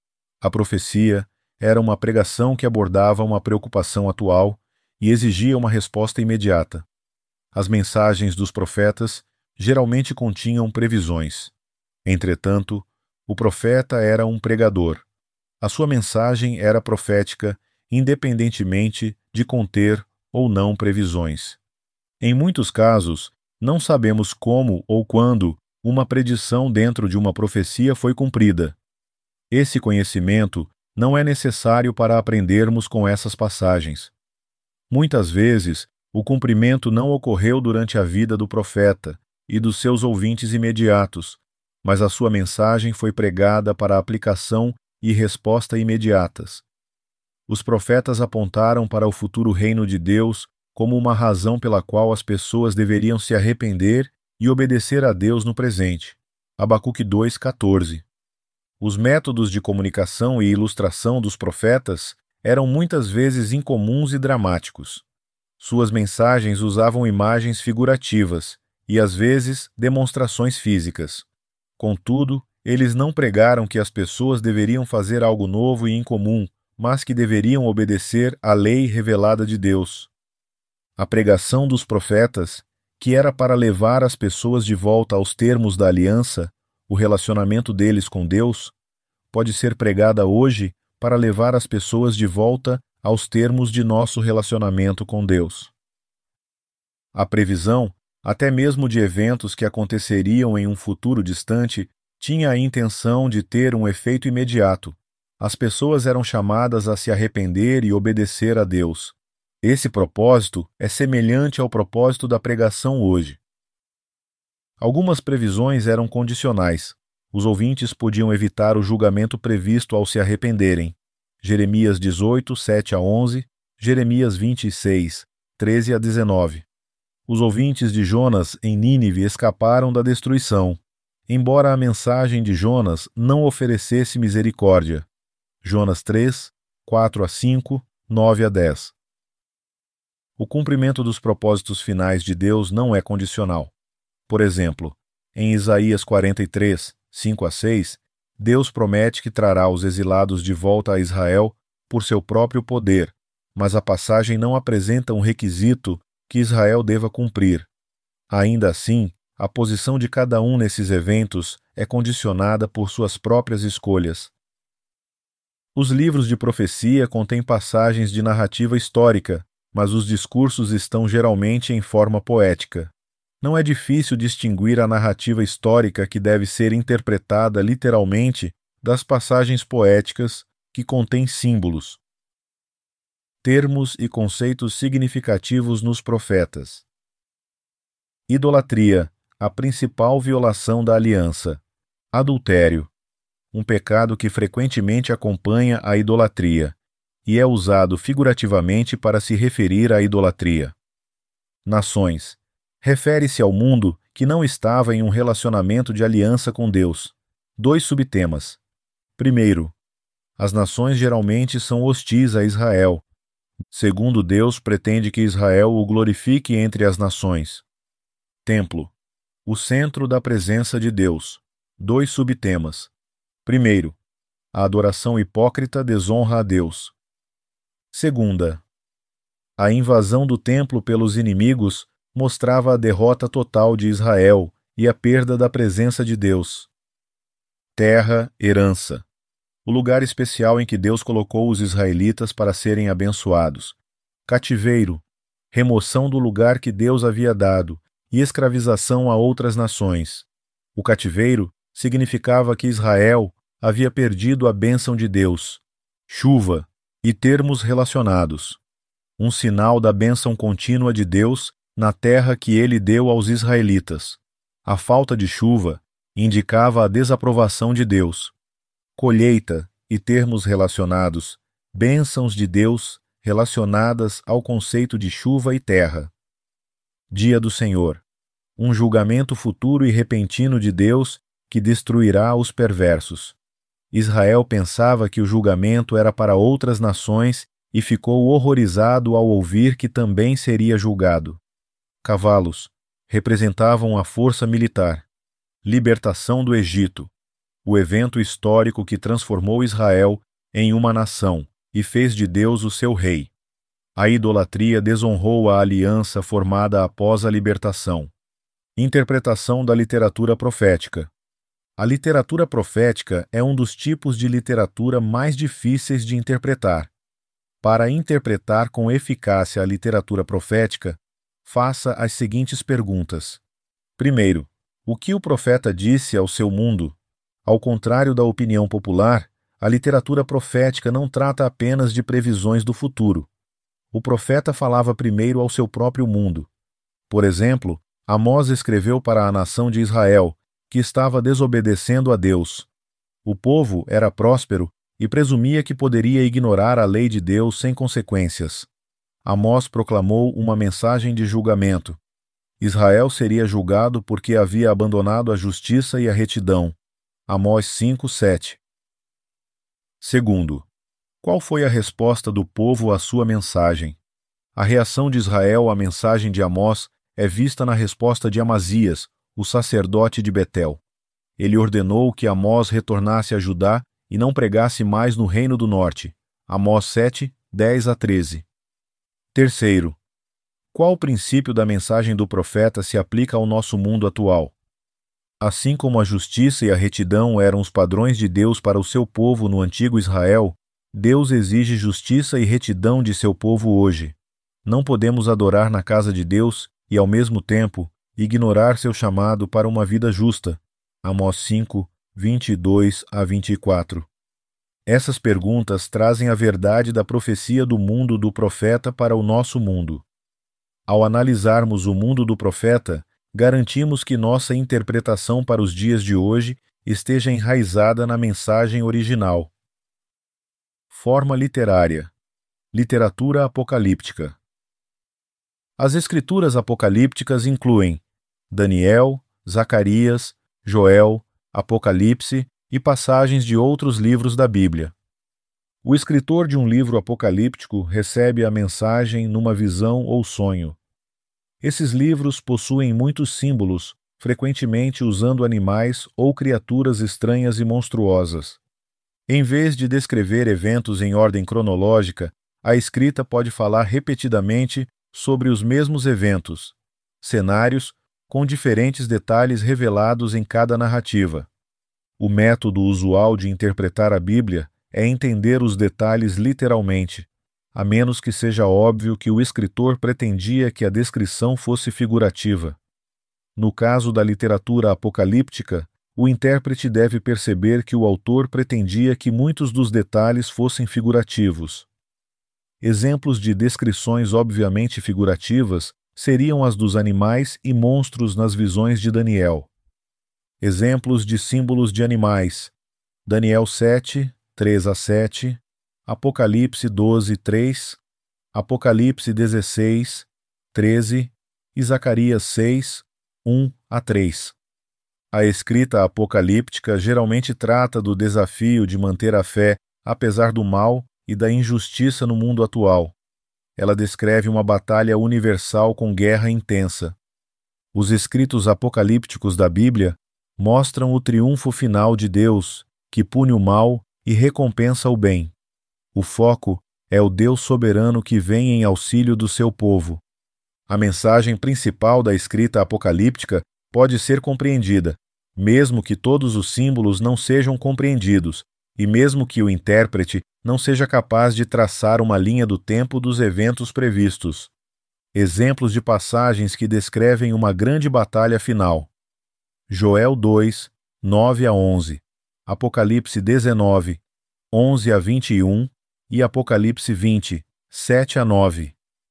A profecia era uma pregação que abordava uma preocupação atual e exigia uma resposta imediata. As mensagens dos profetas geralmente continham previsões. Entretanto, o profeta era um pregador. A sua mensagem era profética, independentemente de conter ou não previsões. Em muitos casos, não sabemos como ou quando uma predição dentro de uma profecia foi cumprida. Esse conhecimento não é necessário para aprendermos com essas passagens. Muitas vezes, o cumprimento não ocorreu durante a vida do profeta e dos seus ouvintes imediatos, mas a sua mensagem foi pregada para aplicação e resposta imediatas. Os profetas apontaram para o futuro reino de Deus como uma razão pela qual as pessoas deveriam se arrepender e obedecer a Deus no presente. Abacuque dois, quatorze. Os métodos de comunicação e ilustração dos profetas eram muitas vezes incomuns e dramáticos. Suas mensagens usavam imagens figurativas e, às vezes, demonstrações físicas. Contudo, eles não pregaram que as pessoas deveriam fazer algo novo e incomum, mas que deveriam obedecer à lei revelada de Deus. A pregação dos profetas, que era para levar as pessoas de volta aos termos da aliança, o relacionamento deles com Deus, pode ser pregada hoje para levar as pessoas de volta aos termos de nosso relacionamento com Deus. A previsão, até mesmo de eventos que aconteceriam em um futuro distante, tinha a intenção de ter um efeito imediato. As pessoas eram chamadas a se arrepender e obedecer a Deus. Esse propósito é semelhante ao propósito da pregação hoje. Algumas previsões eram condicionais. Os ouvintes podiam evitar o julgamento previsto ao se arrependerem. Jeremias dezoito, sete a onze, Jeremias vinte e seis, treze a dezenove. Os ouvintes de Jonas em Nínive escaparam da destruição. embora a mensagem de Jonas não oferecesse misericórdia. Jonas três, quatro a cinco, nove a dez. O cumprimento dos propósitos finais de Deus não é condicional. Por exemplo, em Isaías quarenta e três, cinco a seis, Deus promete que trará os exilados de volta a Israel por seu próprio poder, mas a passagem não apresenta um requisito que Israel deva cumprir. Ainda assim, a posição de cada um nesses eventos é condicionada por suas próprias escolhas. Os livros de profecia contêm passagens de narrativa histórica, mas os discursos estão geralmente em forma poética. Não é difícil distinguir a narrativa histórica que deve ser interpretada literalmente das passagens poéticas que contêm símbolos. Termos e conceitos significativos nos profetas. Idolatria, a principal violação da aliança. Adultério, um pecado que frequentemente acompanha a idolatria, e é usado figurativamente para se referir à idolatria. Nações, refere-se ao mundo que não estava em um relacionamento de aliança com Deus. Dois subtemas. Primeiro, as nações geralmente são hostis a Israel. Segundo, Deus pretende que Israel o glorifique entre as nações. Templo, o centro da presença de Deus. Dois subtemas. Primeiro, a adoração hipócrita desonra a Deus. Segunda, a invasão do templo pelos inimigos mostrava a derrota total de Israel e a perda da presença de Deus. Terra, herança. O lugar especial em que Deus colocou os israelitas para serem abençoados. Cativeiro, remoção do lugar que Deus havia dado e escravização a outras nações. O cativeiro significava que Israel havia perdido a bênção de Deus. Chuva e termos relacionados. Um sinal da bênção contínua de Deus na terra que ele deu aos israelitas. A falta de chuva indicava a desaprovação de Deus. Colheita e termos relacionados, bênçãos de Deus relacionadas ao conceito de chuva e terra. Dia do Senhor, um julgamento futuro e repentino de Deus que destruirá os perversos. Israel pensava que o julgamento era para outras nações e ficou horrorizado ao ouvir que também seria julgado. Cavalos representavam a força militar. Libertação do Egito, o evento histórico que transformou Israel em uma nação e fez de Deus o seu rei. A idolatria desonrou a aliança formada após a libertação. Interpretação da literatura profética. A literatura profética é um dos tipos de literatura mais difíceis de interpretar. Para interpretar com eficácia a literatura profética, faça as seguintes perguntas. Primeiro, o que o profeta disse ao seu mundo? Ao contrário da opinião popular, a literatura profética não trata apenas de previsões do futuro. O profeta falava primeiro ao seu próprio mundo. Por exemplo, Amós escreveu para a nação de Israel, que estava desobedecendo a Deus. O povo era próspero e presumia que poderia ignorar a lei de Deus sem consequências. Amós proclamou uma mensagem de julgamento. Israel seria julgado porque havia abandonado a justiça e a retidão. Amós cinco, sete. Segundo, qual foi a resposta do povo à sua mensagem? A reação de Israel à mensagem de Amós é vista na resposta de Amazias, o sacerdote de Betel. Ele ordenou que Amós retornasse a Judá e não pregasse mais no reino do norte. Amós sete, dez a treze. Terceiro, qual o princípio da mensagem do profeta se aplica ao nosso mundo atual? Assim como a justiça e a retidão eram os padrões de Deus para o seu povo no antigo Israel, Deus exige justiça e retidão de seu povo hoje. Não podemos adorar na casa de Deus e, ao mesmo tempo, ignorar seu chamado para uma vida justa. Amós cinco, vinte e dois a vinte e quatro. Essas perguntas trazem a verdade da profecia do mundo do profeta para o nosso mundo. Ao analisarmos o mundo do profeta, garantimos que nossa interpretação para os dias de hoje esteja enraizada na mensagem original. Forma literária. Literatura apocalíptica. As escrituras apocalípticas incluem Daniel, Zacarias, Joel, Apocalipse e passagens de outros livros da Bíblia. O escritor de um livro apocalíptico recebe a mensagem numa visão ou sonho. Esses livros possuem muitos símbolos, frequentemente usando animais ou criaturas estranhas e monstruosas. Em vez de descrever eventos em ordem cronológica, a escrita pode falar repetidamente sobre os mesmos eventos, cenários, com diferentes detalhes revelados em cada narrativa. O método usual de interpretar a Bíblia é entender os detalhes literalmente, a menos que seja óbvio que o escritor pretendia que a descrição fosse figurativa. No caso da literatura apocalíptica, o intérprete deve perceber que o autor pretendia que muitos dos detalhes fossem figurativos. Exemplos de descrições obviamente figurativas seriam as dos animais e monstros nas visões de Daniel. Exemplos de símbolos de animais: Daniel sete, três a sete, Apocalipse doze, três, Apocalipse dezesseis, treze e Zacarias seis, um a três. A escrita apocalíptica geralmente trata do desafio de manter a fé apesar do mal e da injustiça no mundo atual. Ela descreve uma batalha universal com guerra intensa. Os escritos apocalípticos da Bíblia mostram o triunfo final de Deus, que pune o mal e recompensa o bem. O foco é o Deus soberano que vem em auxílio do seu povo. A mensagem principal da escrita apocalíptica pode ser compreendida, mesmo que todos os símbolos não sejam compreendidos, e mesmo que o intérprete não seja capaz de traçar uma linha do tempo dos eventos previstos. Exemplos de passagens que descrevem uma grande batalha final: Joel dois, nove a onze, Apocalipse dezenove, onze a vinte e um e Apocalipse vinte, sete a nove.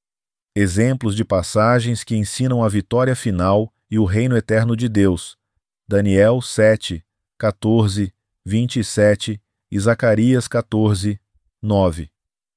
Exemplos de passagens que ensinam a vitória final e o reino eterno de Deus: Daniel sete, quatorze, vinte e sete e Zacarias quatorze, nove.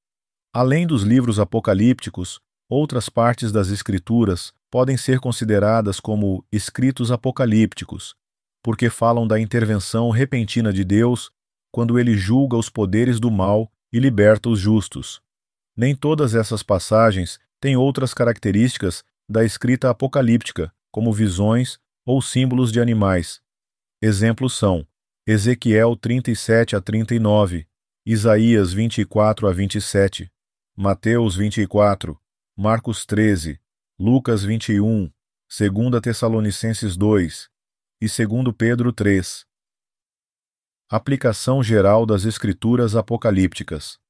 Além dos livros apocalípticos, outras partes das Escrituras podem ser consideradas como escritos apocalípticos, porque falam da intervenção repentina de Deus quando ele julga os poderes do mal e liberta os justos. Nem todas essas passagens têm outras características da escrita apocalíptica, como visões ou símbolos de animais. Exemplos são Ezequiel trinta e sete a trinta e nove, Isaías vinte e quatro a vinte e sete, Mateus vinte e quatro, Marcos treze, Lucas vinte e um, dois Tessalonicenses dois e dois Pedro três. Aplicação geral das Escrituras apocalípticas.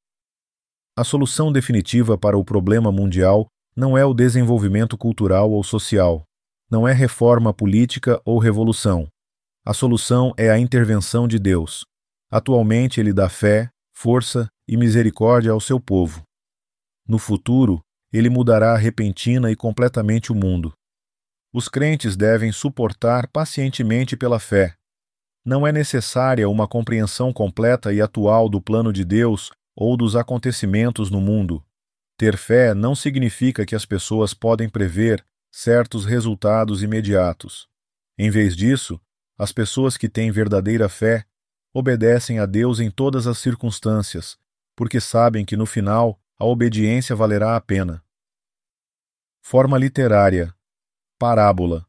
A solução definitiva para o problema mundial não é o desenvolvimento cultural ou social, não é reforma política ou revolução. A solução é a intervenção de Deus. Atualmente ele dá fé, força e misericórdia ao seu povo. No futuro, ele mudará repentina e completamente o mundo. Os crentes devem suportar pacientemente pela fé. Não é necessária uma compreensão completa e atual do plano de Deus ou dos acontecimentos no mundo. Ter fé não significa que as pessoas podem prever certos resultados imediatos. Em vez disso, as pessoas que têm verdadeira fé obedecem a Deus em todas as circunstâncias, porque sabem que no final a obediência valerá a pena. Forma literária. Parábola.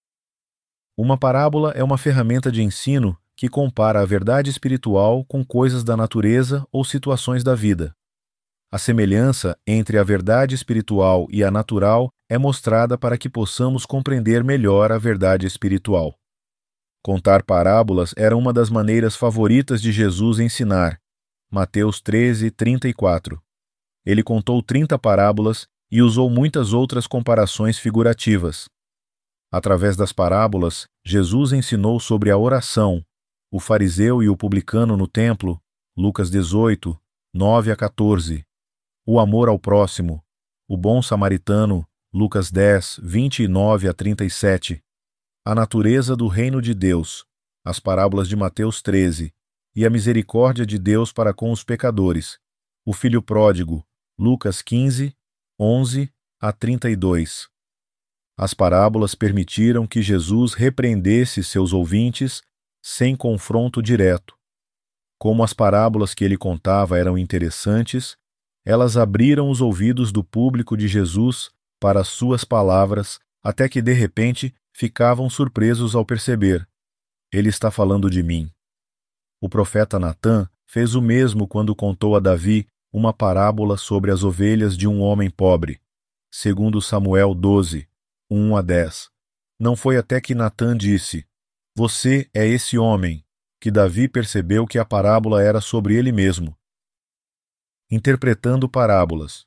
Uma parábola é uma ferramenta de ensino que compara a verdade espiritual com coisas da natureza ou situações da vida. A semelhança entre a verdade espiritual e a natural é mostrada para que possamos compreender melhor a verdade espiritual. Contar parábolas era uma das maneiras favoritas de Jesus ensinar. Mateus treze, trinta e quatro. Ele contou trinta parábolas e usou muitas outras comparações figurativas. Através das parábolas, Jesus ensinou sobre a oração, o fariseu e o publicano no templo, Lucas dezoito, nove a quatorze, o amor ao próximo, o bom samaritano, Lucas dez, vinte e nove a trinta e sete, a natureza do reino de Deus, as parábolas de Mateus treze, e a misericórdia de Deus para com os pecadores, o filho pródigo, Lucas quinze, onze a trinta e dois. As parábolas permitiram que Jesus repreendesse seus ouvintes sem confronto direto. Como as parábolas que ele contava eram interessantes, elas abriram os ouvidos do público de Jesus para as suas palavras, até que de repente ficavam surpresos ao perceber: ele está falando de mim. O profeta Natã fez o mesmo quando contou a Davi uma parábola sobre as ovelhas de um homem pobre, segundo Samuel doze, um a dez. Não foi até que Natã disse: "Você é esse homem", que Davi percebeu que a parábola era sobre ele mesmo. Interpretando parábolas.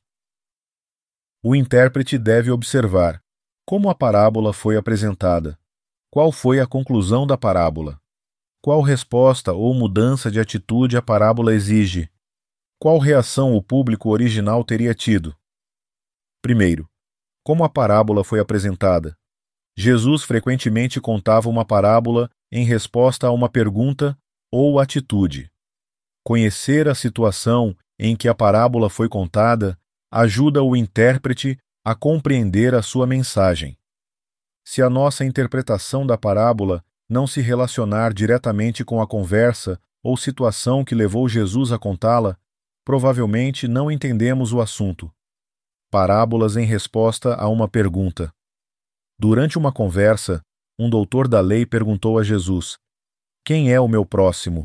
O intérprete deve observar como a parábola foi apresentada, qual foi a conclusão da parábola, qual resposta ou mudança de atitude a parábola exige, qual reação o público original teria tido. Primeiro, como a parábola foi apresentada. Jesus frequentemente contava uma parábola em resposta a uma pergunta ou atitude. Conhecer a situação em que a parábola foi contada ajuda o intérprete a compreender a sua mensagem. Se a nossa interpretação da parábola não se relacionar diretamente com a conversa ou situação que levou Jesus a contá-la, provavelmente não entendemos o assunto. Parábolas em resposta a uma pergunta. Durante uma conversa, um doutor da lei perguntou a Jesus: "Quem é o meu próximo?"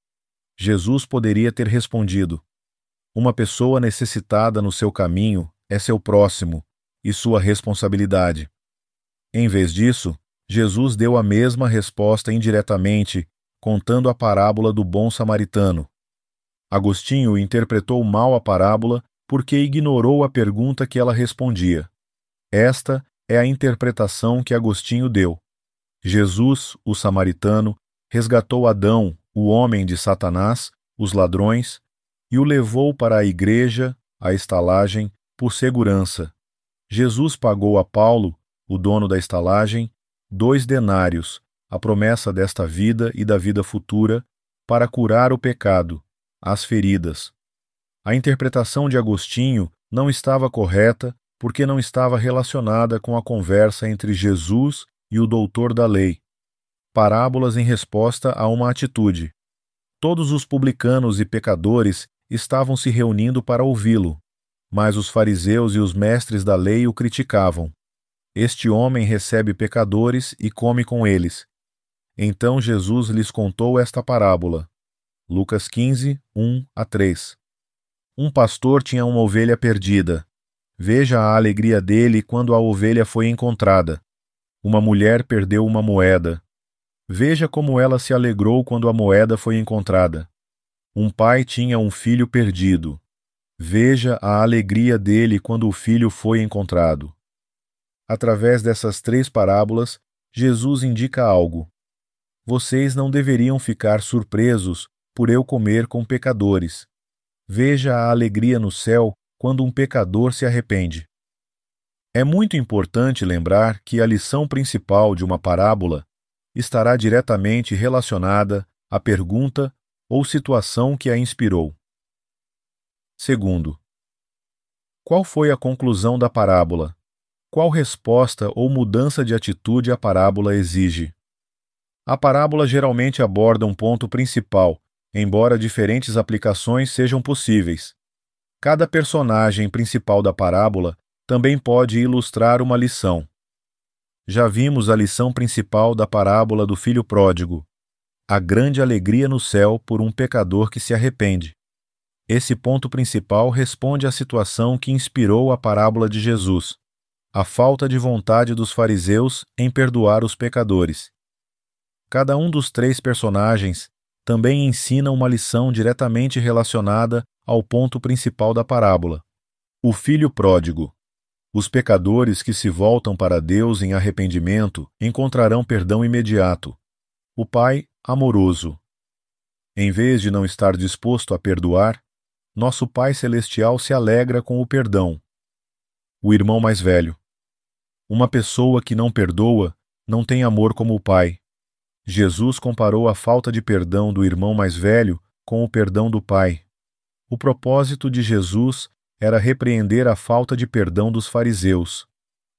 Jesus poderia ter respondido: "Uma pessoa necessitada no seu caminho é seu próximo e sua responsabilidade." Em vez disso, Jesus deu a mesma resposta indiretamente, contando a parábola do bom samaritano. Agostinho interpretou mal a parábola porque ignorou a pergunta que ela respondia. Esta é a interpretação que Agostinho deu. Jesus, o samaritano, resgatou Adão, o homem de Satanás, os ladrões, e o levou para a igreja, a estalagem, por segurança. Jesus pagou a Paulo, o dono da estalagem, dois denários, a promessa desta vida e da vida futura, para curar o pecado, as feridas. A interpretação de Agostinho não estava correta porque não estava relacionada com a conversa entre Jesus e o doutor da lei. Parábolas em resposta a uma atitude. Todos os publicanos e pecadores estavam se reunindo para ouvi-lo, mas os fariseus e os mestres da lei o criticavam. Este homem recebe pecadores e come com eles. Então Jesus lhes contou esta parábola. Lucas quinze, um a três. Um pastor tinha uma ovelha perdida. Veja a alegria dele quando a ovelha foi encontrada. Uma mulher perdeu uma moeda. Veja como ela se alegrou quando a moeda foi encontrada. Um pai tinha um filho perdido. Veja a alegria dele quando o filho foi encontrado. Através dessas três parábolas, Jesus indica algo. Vocês não deveriam ficar surpresos por eu comer com pecadores. Veja a alegria no céu quando um pecador se arrepende. É muito importante lembrar que a lição principal de uma parábola estará diretamente relacionada à pergunta ou situação que a inspirou. Segundo, qual foi a conclusão da parábola? Qual resposta ou mudança de atitude a parábola exige? A parábola geralmente aborda um ponto principal, embora diferentes aplicações sejam possíveis. Cada personagem principal da parábola também pode ilustrar uma lição. Já vimos a lição principal da parábola do filho pródigo, a grande alegria no céu por um pecador que se arrepende. Esse ponto principal responde à situação que inspirou a parábola de Jesus, a falta de vontade dos fariseus em perdoar os pecadores. Cada um dos três personagens também ensina uma lição diretamente relacionada ao ponto principal da parábola. O filho pródigo. Os pecadores que se voltam para Deus em arrependimento encontrarão perdão imediato. O pai, amoroso. Em vez de não estar disposto a perdoar, nosso Pai Celestial se alegra com o perdão. O irmão mais velho. Uma pessoa que não perdoa não tem amor como o pai. Jesus comparou a falta de perdão do irmão mais velho com o perdão do pai. O propósito de Jesus era repreender a falta de perdão dos fariseus.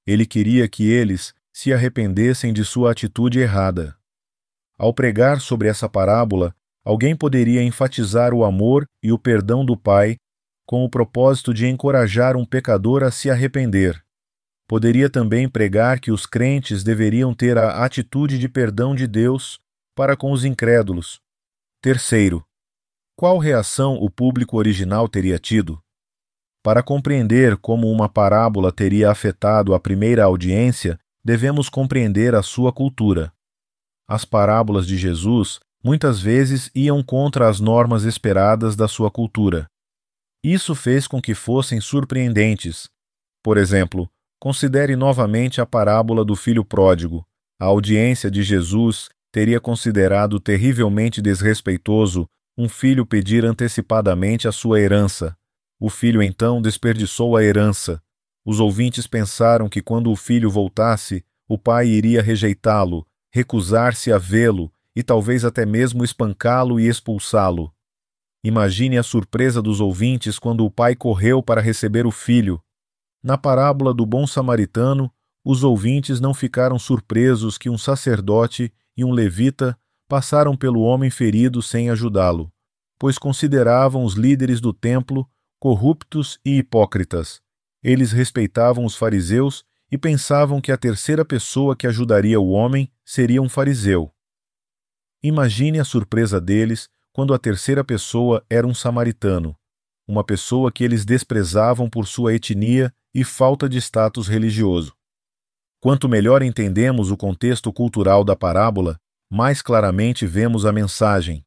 Ele queria que eles se arrependessem de sua atitude errada. Ao pregar sobre essa parábola, alguém poderia enfatizar o amor e o perdão do Pai com o propósito de encorajar um pecador a se arrepender. Poderia também pregar que os crentes deveriam ter a atitude de perdão de Deus para com os incrédulos. Terceiro, qual reação o público original teria tido? Para compreender como uma parábola teria afetado a primeira audiência, devemos compreender a sua cultura. As parábolas de Jesus muitas vezes iam contra as normas esperadas da sua cultura. Isso fez com que fossem surpreendentes. Por exemplo, considere novamente a parábola do filho pródigo. A audiência de Jesus teria considerado terrivelmente desrespeitoso um filho pedir antecipadamente a sua herança. O filho então desperdiçou a herança. Os ouvintes pensaram que quando o filho voltasse, o pai iria rejeitá-lo, recusar-se a vê-lo e talvez até mesmo espancá-lo e expulsá-lo. Imagine a surpresa dos ouvintes quando o pai correu para receber o filho. Na parábola do bom samaritano, os ouvintes não ficaram surpresos que um sacerdote e um levita passaram pelo homem ferido sem ajudá-lo, pois consideravam os líderes do templo corruptos e hipócritas. Eles respeitavam os fariseus e pensavam que a terceira pessoa que ajudaria o homem seria um fariseu. Imagine a surpresa deles quando a terceira pessoa era um samaritano, uma pessoa que eles desprezavam por sua etnia e falta de status religioso. Quanto melhor entendemos o contexto cultural da parábola, mais claramente vemos a mensagem.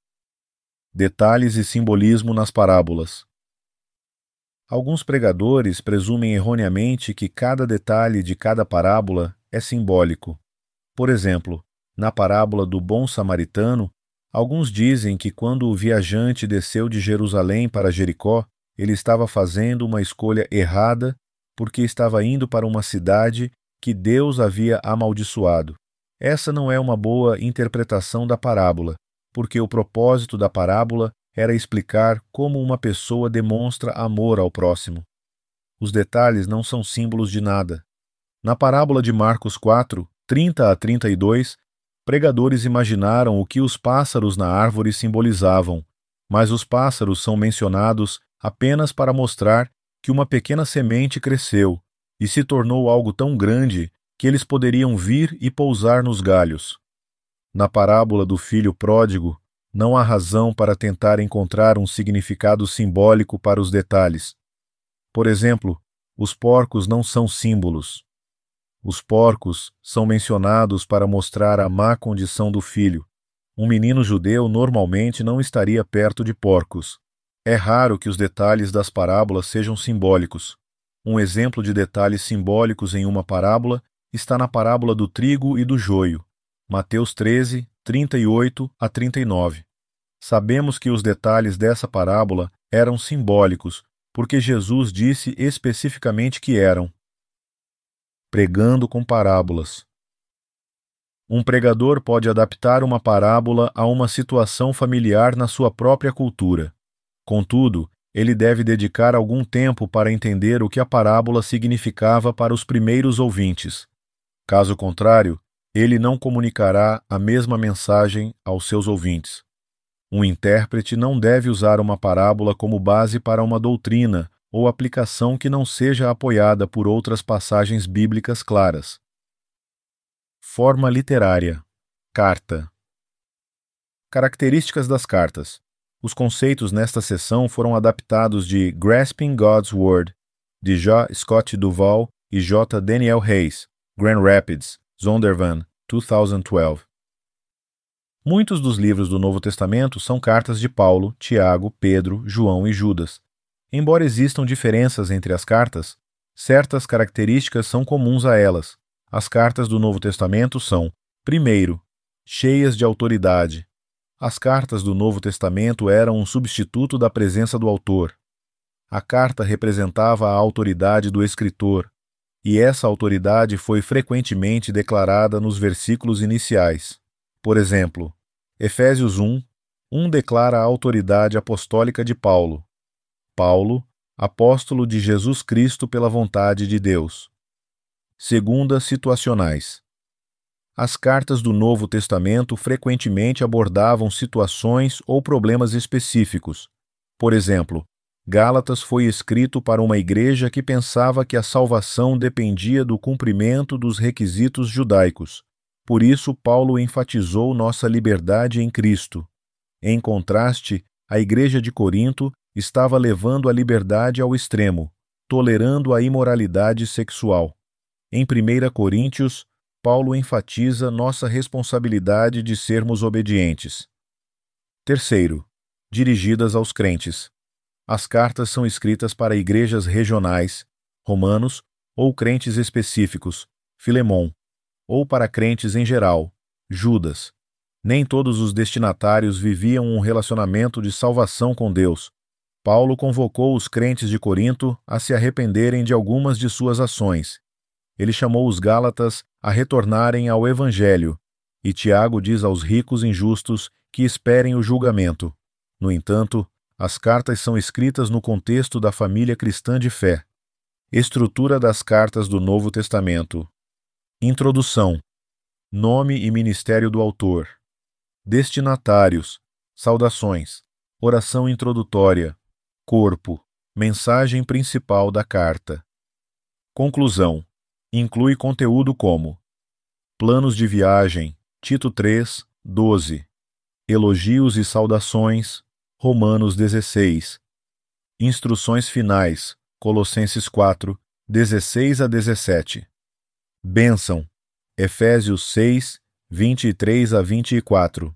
Detalhes e simbolismo nas parábolas. Alguns pregadores presumem erroneamente que cada detalhe de cada parábola é simbólico. Por exemplo, na parábola do bom samaritano, alguns dizem que quando o viajante desceu de Jerusalém para Jericó, ele estava fazendo uma escolha errada porque estava indo para uma cidade que Deus havia amaldiçoado. Essa não é uma boa interpretação da parábola, porque o propósito da parábola era explicar como uma pessoa demonstra amor ao próximo. Os detalhes não são símbolos de nada. Na parábola de Marcos quatro, trinta a trinta e dois, pregadores imaginaram o que os pássaros na árvore simbolizavam, mas os pássaros são mencionados apenas para mostrar que uma pequena semente cresceu e se tornou algo tão grande que eles poderiam vir e pousar nos galhos. Na parábola do filho pródigo, não há razão para tentar encontrar um significado simbólico para os detalhes. Por exemplo, os porcos não são símbolos. Os porcos são mencionados para mostrar a má condição do filho. Um menino judeu normalmente não estaria perto de porcos. É raro que os detalhes das parábolas sejam simbólicos. Um exemplo de detalhes simbólicos em uma parábola está na parábola do trigo e do joio, Mateus treze, trinta e oito a trinta e nove. Sabemos que os detalhes dessa parábola eram simbólicos, porque Jesus disse especificamente que eram. Pregando com parábolas. Um pregador pode adaptar uma parábola a uma situação familiar na sua própria cultura. Contudo, ele deve dedicar algum tempo para entender o que a parábola significava para os primeiros ouvintes. Caso contrário, ele não comunicará a mesma mensagem aos seus ouvintes. Um intérprete não deve usar uma parábola como base para uma doutrina ou aplicação que não seja apoiada por outras passagens bíblicas claras. Forma literária. Carta. Características das cartas. Os conceitos nesta seção foram adaptados de Grasping God's Word, de J. Scott Duvall e J. Daniel Hayes, Grand Rapids, Zondervan, dois mil e doze. Muitos dos livros do Novo Testamento são cartas de Paulo, Tiago, Pedro, João e Judas. Embora existam diferenças entre as cartas, certas características são comuns a elas. As cartas do Novo Testamento são, primeiro, cheias de autoridade. As cartas do Novo Testamento eram um substituto da presença do autor. A carta representava a autoridade do escritor, e essa autoridade foi frequentemente declarada nos versículos iniciais. Por exemplo, Efésios um, um declara a autoridade apostólica de Paulo. Paulo, apóstolo de Jesus Cristo pela vontade de Deus. Segundas situacionais. As cartas do Novo Testamento frequentemente abordavam situações ou problemas específicos. Por exemplo, Gálatas foi escrito para uma igreja que pensava que a salvação dependia do cumprimento dos requisitos judaicos. Por isso, Paulo enfatizou nossa liberdade em Cristo. Em contraste, a igreja de Corinto estava levando a liberdade ao extremo, tolerando a imoralidade sexual. Em primeira Coríntios, Paulo enfatiza nossa responsabilidade de sermos obedientes. Terceiro, dirigidas aos crentes. As cartas são escritas para igrejas regionais, Romanos, ou crentes específicos, Filemon, ou para crentes em geral, Judas. Nem todos os destinatários viviam um relacionamento de salvação com Deus. Paulo convocou os crentes de Corinto a se arrependerem de algumas de suas ações. Ele chamou os Gálatas a retornarem ao Evangelho, e Tiago diz aos ricos injustos que esperem o julgamento. No entanto, as cartas são escritas no contexto da família cristã de fé. Estrutura das cartas do Novo Testamento. Introdução. Nome e ministério do autor. Destinatários. Saudações. Oração introdutória. Corpo. Mensagem principal da carta. Conclusão. Inclui conteúdo como planos de viagem, Tito três, doze, elogios e saudações, Romanos dezesseis, instruções finais, Colossenses quatro, dezesseis a dezessete, bênção, Efésios seis, vinte e três a vinte e quatro,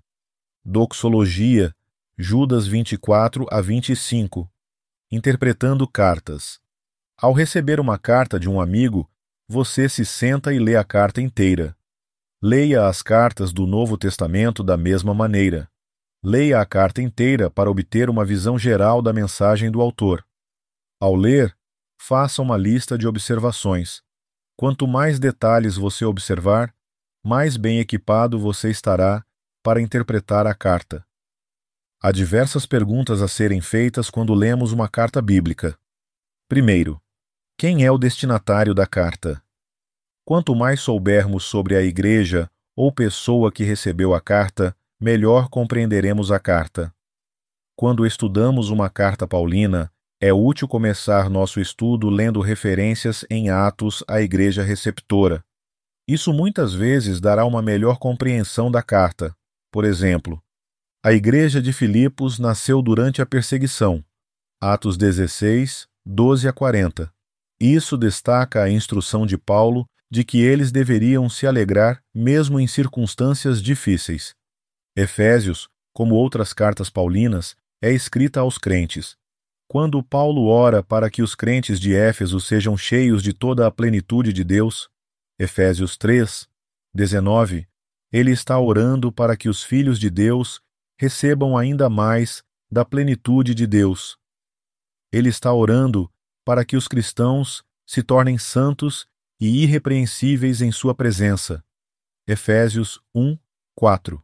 doxologia, Judas vinte e quatro a vinte e cinco, interpretando cartas. Ao receber uma carta de um amigo, você se senta e lê a carta inteira. Leia as cartas do Novo Testamento da mesma maneira. Leia a carta inteira para obter uma visão geral da mensagem do autor. Ao ler, faça uma lista de observações. Quanto mais detalhes você observar, mais bem equipado você estará para interpretar a carta. Há diversas perguntas a serem feitas quando lemos uma carta bíblica. Primeiro, quem é o destinatário da carta? Quanto mais soubermos sobre a igreja ou pessoa que recebeu a carta, melhor compreenderemos a carta. Quando estudamos uma carta paulina, é útil começar nosso estudo lendo referências em Atos à igreja receptora. Isso muitas vezes dará uma melhor compreensão da carta. Por exemplo, a igreja de Filipos nasceu durante a perseguição. Atos dezesseis, doze a quarenta. Isso destaca a instrução de Paulo de que eles deveriam se alegrar mesmo em circunstâncias difíceis. Efésios, como outras cartas paulinas, é escrita aos crentes. Quando Paulo ora para que os crentes de Éfeso sejam cheios de toda a plenitude de Deus, Efésios três, dezenove, ele está orando para que os filhos de Deus recebam ainda mais da plenitude de Deus. Ele está orando para que os cristãos se tornem santos e irrepreensíveis em sua presença. Efésios um, quatro.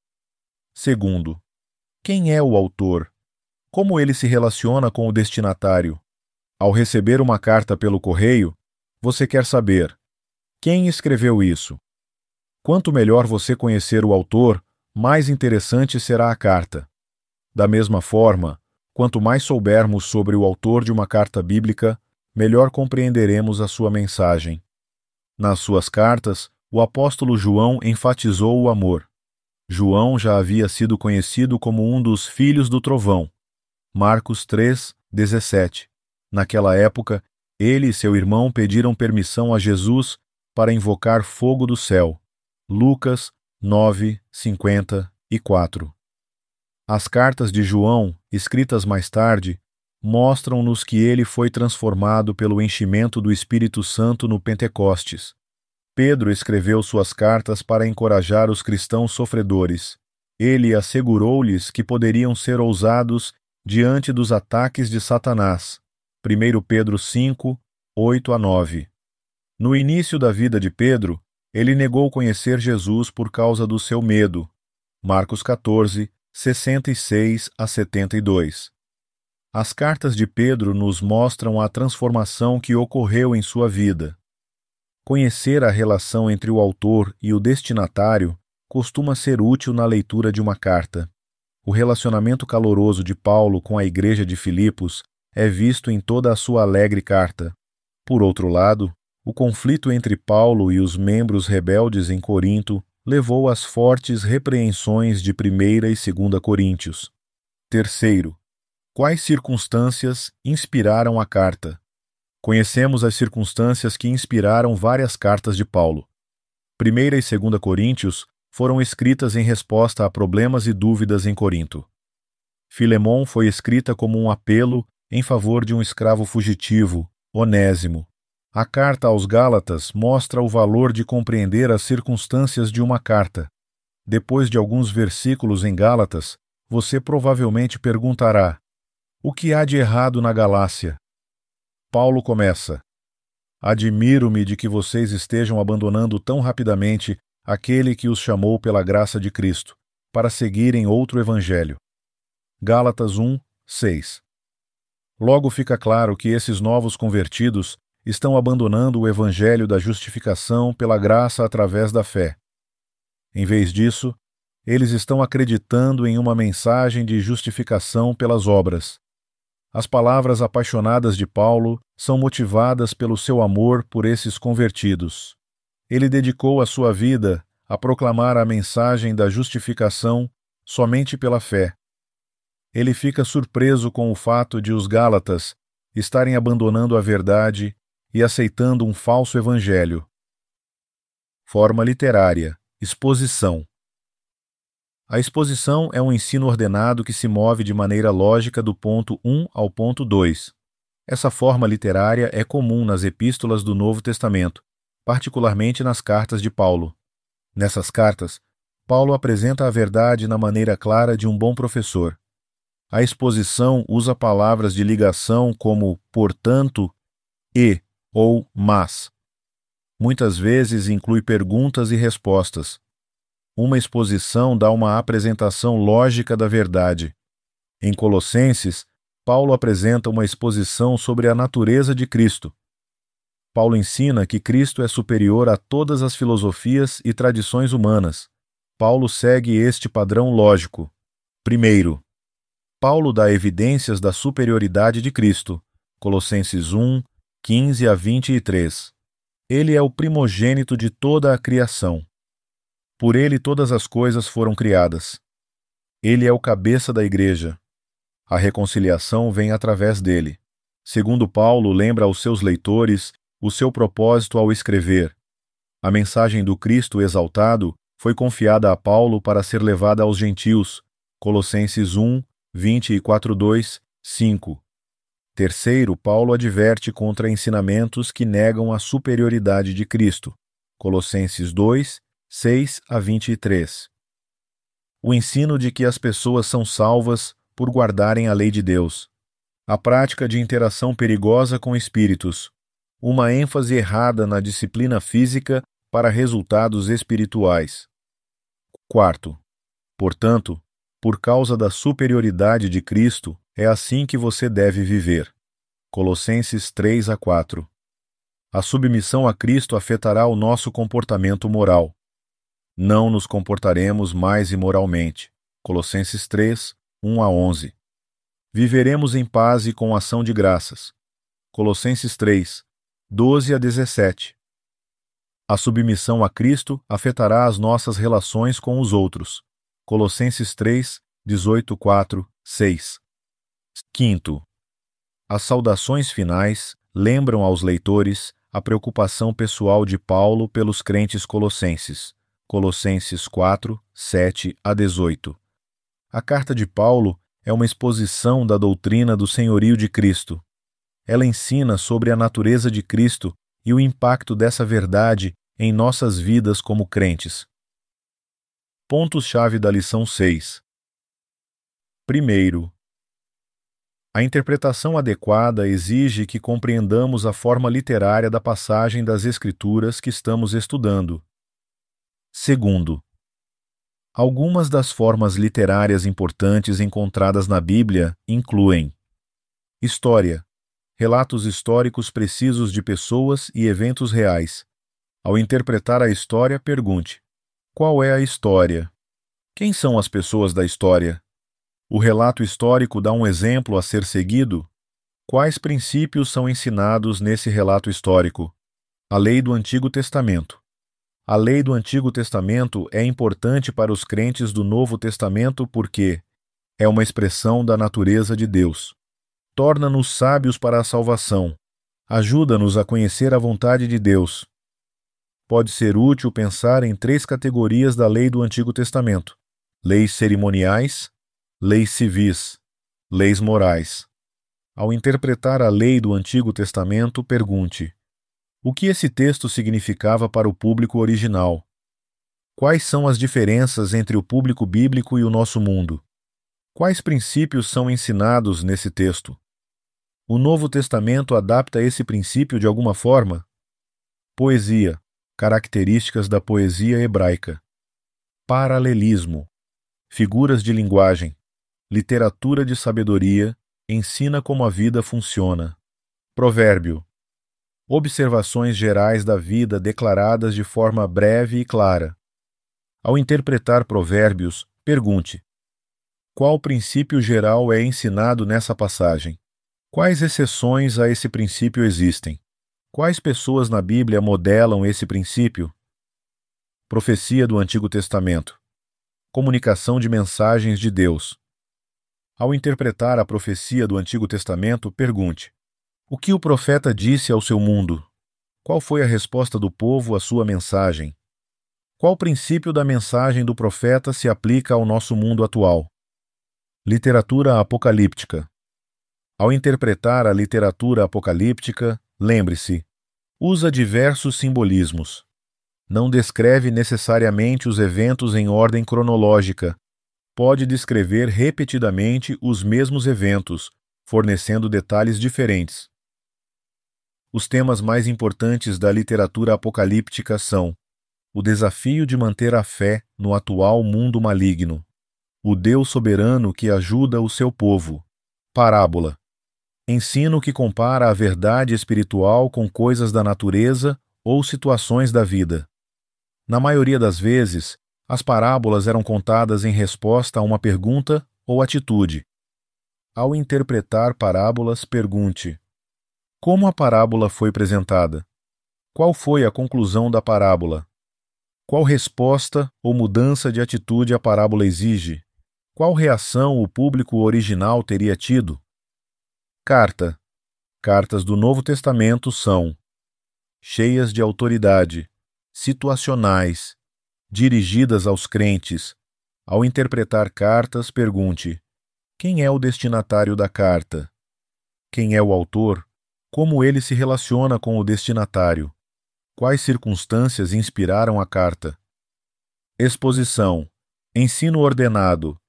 Segundo, quem é o autor? Como ele se relaciona com o destinatário? Ao receber uma carta pelo correio, você quer saber: quem escreveu isso? Quanto melhor você conhecer o autor, mais interessante será a carta. Da mesma forma, quanto mais soubermos sobre o autor de uma carta bíblica, melhor compreenderemos a sua mensagem. Nas suas cartas, o apóstolo João enfatizou o amor. João já havia sido conhecido como um dos filhos do trovão. Marcos três, dezessete. Naquela época, ele e seu irmão pediram permissão a Jesus para invocar fogo do céu. Lucas nove, cinquenta e quatro. As cartas de João, escritas mais tarde, mostram-nos que ele foi transformado pelo enchimento do Espírito Santo no Pentecostes. Pedro escreveu suas cartas para encorajar os cristãos sofredores. Ele assegurou-lhes que poderiam ser ousados diante dos ataques de Satanás. primeiro Pedro cinco, oito a nove. No início da vida de Pedro, ele negou conhecer Jesus por causa do seu medo. Marcos quatorze, sessenta e seis a setenta e dois. As cartas de Pedro nos mostram a transformação que ocorreu em sua vida. Conhecer a relação entre o autor e o destinatário costuma ser útil na leitura de uma carta. O relacionamento caloroso de Paulo com a igreja de Filipos é visto em toda a sua alegre carta. Por outro lado, o conflito entre Paulo e os membros rebeldes em Corinto levou às fortes repreensões de primeira e segunda Coríntios. Terceiro, quais circunstâncias inspiraram a carta? Conhecemos as circunstâncias que inspiraram várias cartas de Paulo. Primeira e segunda Coríntios foram escritas em resposta a problemas e dúvidas em Corinto. Filemon foi escrita como um apelo em favor de um escravo fugitivo, Onésimo. A carta aos Gálatas mostra o valor de compreender as circunstâncias de uma carta. Depois de alguns versículos em Gálatas, você provavelmente perguntará: o que há de errado na Galácia? Paulo começa: admiro-me de que vocês estejam abandonando tão rapidamente aquele que os chamou pela graça de Cristo, para seguirem outro evangelho. Gálatas um, seis. Logo fica claro que esses novos convertidos estão abandonando o evangelho da justificação pela graça através da fé. Em vez disso, eles estão acreditando em uma mensagem de justificação pelas obras. As palavras apaixonadas de Paulo são motivadas pelo seu amor por esses convertidos. Ele dedicou a sua vida a proclamar a mensagem da justificação somente pela fé. Ele fica surpreso com o fato de os Gálatas estarem abandonando a verdade e aceitando um falso evangelho. Forma literária: exposição. A exposição é um ensino ordenado que se move de maneira lógica do ponto um ao ponto dois. Essa forma literária é comum nas epístolas do Novo Testamento, particularmente nas cartas de Paulo. Nessas cartas, Paulo apresenta a verdade na maneira clara de um bom professor. A exposição usa palavras de ligação como portanto, e ou mas. Muitas vezes inclui perguntas e respostas. Uma exposição dá uma apresentação lógica da verdade. Em Colossenses, Paulo apresenta uma exposição sobre a natureza de Cristo. Paulo ensina que Cristo é superior a todas as filosofias e tradições humanas. Paulo segue este padrão lógico. Primeiro, Paulo dá evidências da superioridade de Cristo. Colossenses um, quinze a vinte e três. Ele é o primogênito de toda a criação. Por ele todas as coisas foram criadas. Ele é o cabeça da igreja. A reconciliação vem através dele. Segundo Paulo lembra aos seus leitores o seu propósito ao escrever. A mensagem do Cristo exaltado foi confiada a Paulo para ser levada aos gentios. Colossenses um, vinte e quatro, dois, cinco. Terceiro, Paulo adverte contra ensinamentos que negam a superioridade de Cristo. Colossenses dois, seis a vinte e três. O ensino de que as pessoas são salvas por guardarem a lei de Deus. A prática de interação perigosa com espíritos. Uma ênfase errada na disciplina física para resultados espirituais. Quarto, portanto, por causa da superioridade de Cristo, é assim que você deve viver. Colossenses três a quatro. A submissão a Cristo afetará o nosso comportamento moral. Não nos comportaremos mais imoralmente. Colossenses três, um a onze. Viveremos em paz e com ação de graças. Colossenses três, doze a dezessete. A submissão a Cristo afetará as nossas relações com os outros. Colossenses três, dezoito, quatro, seis. Quinto, as saudações finais lembram aos leitores a preocupação pessoal de Paulo pelos crentes colossenses. Colossenses quatro, sete a dezoito. A carta de Paulo é uma exposição da doutrina do senhorio de Cristo. Ela ensina sobre a natureza de Cristo e o impacto dessa verdade em nossas vidas como crentes. Pontos-chave da lição seis. Primeiro, a interpretação adequada exige que compreendamos a forma literária da passagem das Escrituras que estamos estudando. Segundo, algumas das formas literárias importantes encontradas na Bíblia incluem história, relatos históricos precisos de pessoas e eventos reais, Ao interpretar a história, pergunte: qual é a história? Quem são as pessoas da história? O relato histórico dá um exemplo a ser seguido? Quais princípios são ensinados nesse relato histórico? A lei do Antigo Testamento. A lei do Antigo Testamento é importante para os crentes do Novo Testamento porque é uma expressão da natureza de Deus. Torna-nos sábios para a salvação. Ajuda-nos a conhecer a vontade de Deus. Pode ser útil pensar em três categorias da lei do Antigo Testamento: leis cerimoniais, leis civis, leis morais. Ao interpretar a lei do Antigo Testamento, pergunte: o que esse texto significava para o público original? Quais são as diferenças entre o público bíblico e o nosso mundo? Quais princípios são ensinados nesse texto? O Novo Testamento adapta esse princípio de alguma forma? Poesia. Características da poesia hebraica. Paralelismo. Figuras de linguagem. Literatura de sabedoria. Ensina como a vida funciona. Provérbio. Observações gerais da vida declaradas de forma breve e clara. Ao interpretar provérbios, pergunte: qual princípio geral é ensinado nessa passagem? Quais exceções a esse princípio existem? Quais pessoas na Bíblia modelam esse princípio? Profecia do Antigo Testamento. Comunicação de mensagens de Deus. Ao interpretar a profecia do Antigo Testamento, pergunte: o que o profeta disse ao seu mundo? Qual foi a resposta do povo à sua mensagem? Qual princípio da mensagem do profeta se aplica ao nosso mundo atual? Literatura apocalíptica. Ao interpretar a literatura apocalíptica, lembre-se: usa diversos simbolismos. Não descreve necessariamente os eventos em ordem cronológica. Pode descrever repetidamente os mesmos eventos, fornecendo detalhes diferentes. Os temas mais importantes da literatura apocalíptica são: o desafio de manter a fé no atual mundo maligno, o Deus soberano que ajuda o seu povo, parábola, ensino que compara a verdade espiritual com coisas da natureza ou situações da vida. Na maioria das vezes, as parábolas eram contadas em resposta a uma pergunta ou atitude. Ao interpretar parábolas, pergunte: como a parábola foi apresentada? Qual foi a conclusão da parábola? Qual resposta ou mudança de atitude a parábola exige? Qual reação o público original teria tido? Carta. Cartas do Novo Testamento são cheias de autoridade, situacionais, dirigidas aos crentes. Ao interpretar cartas, pergunte: quem é o destinatário da carta? Quem é o autor? Como ele se relaciona com o destinatário? Quais circunstâncias inspiraram a carta? Exposição. Ensino ordenado.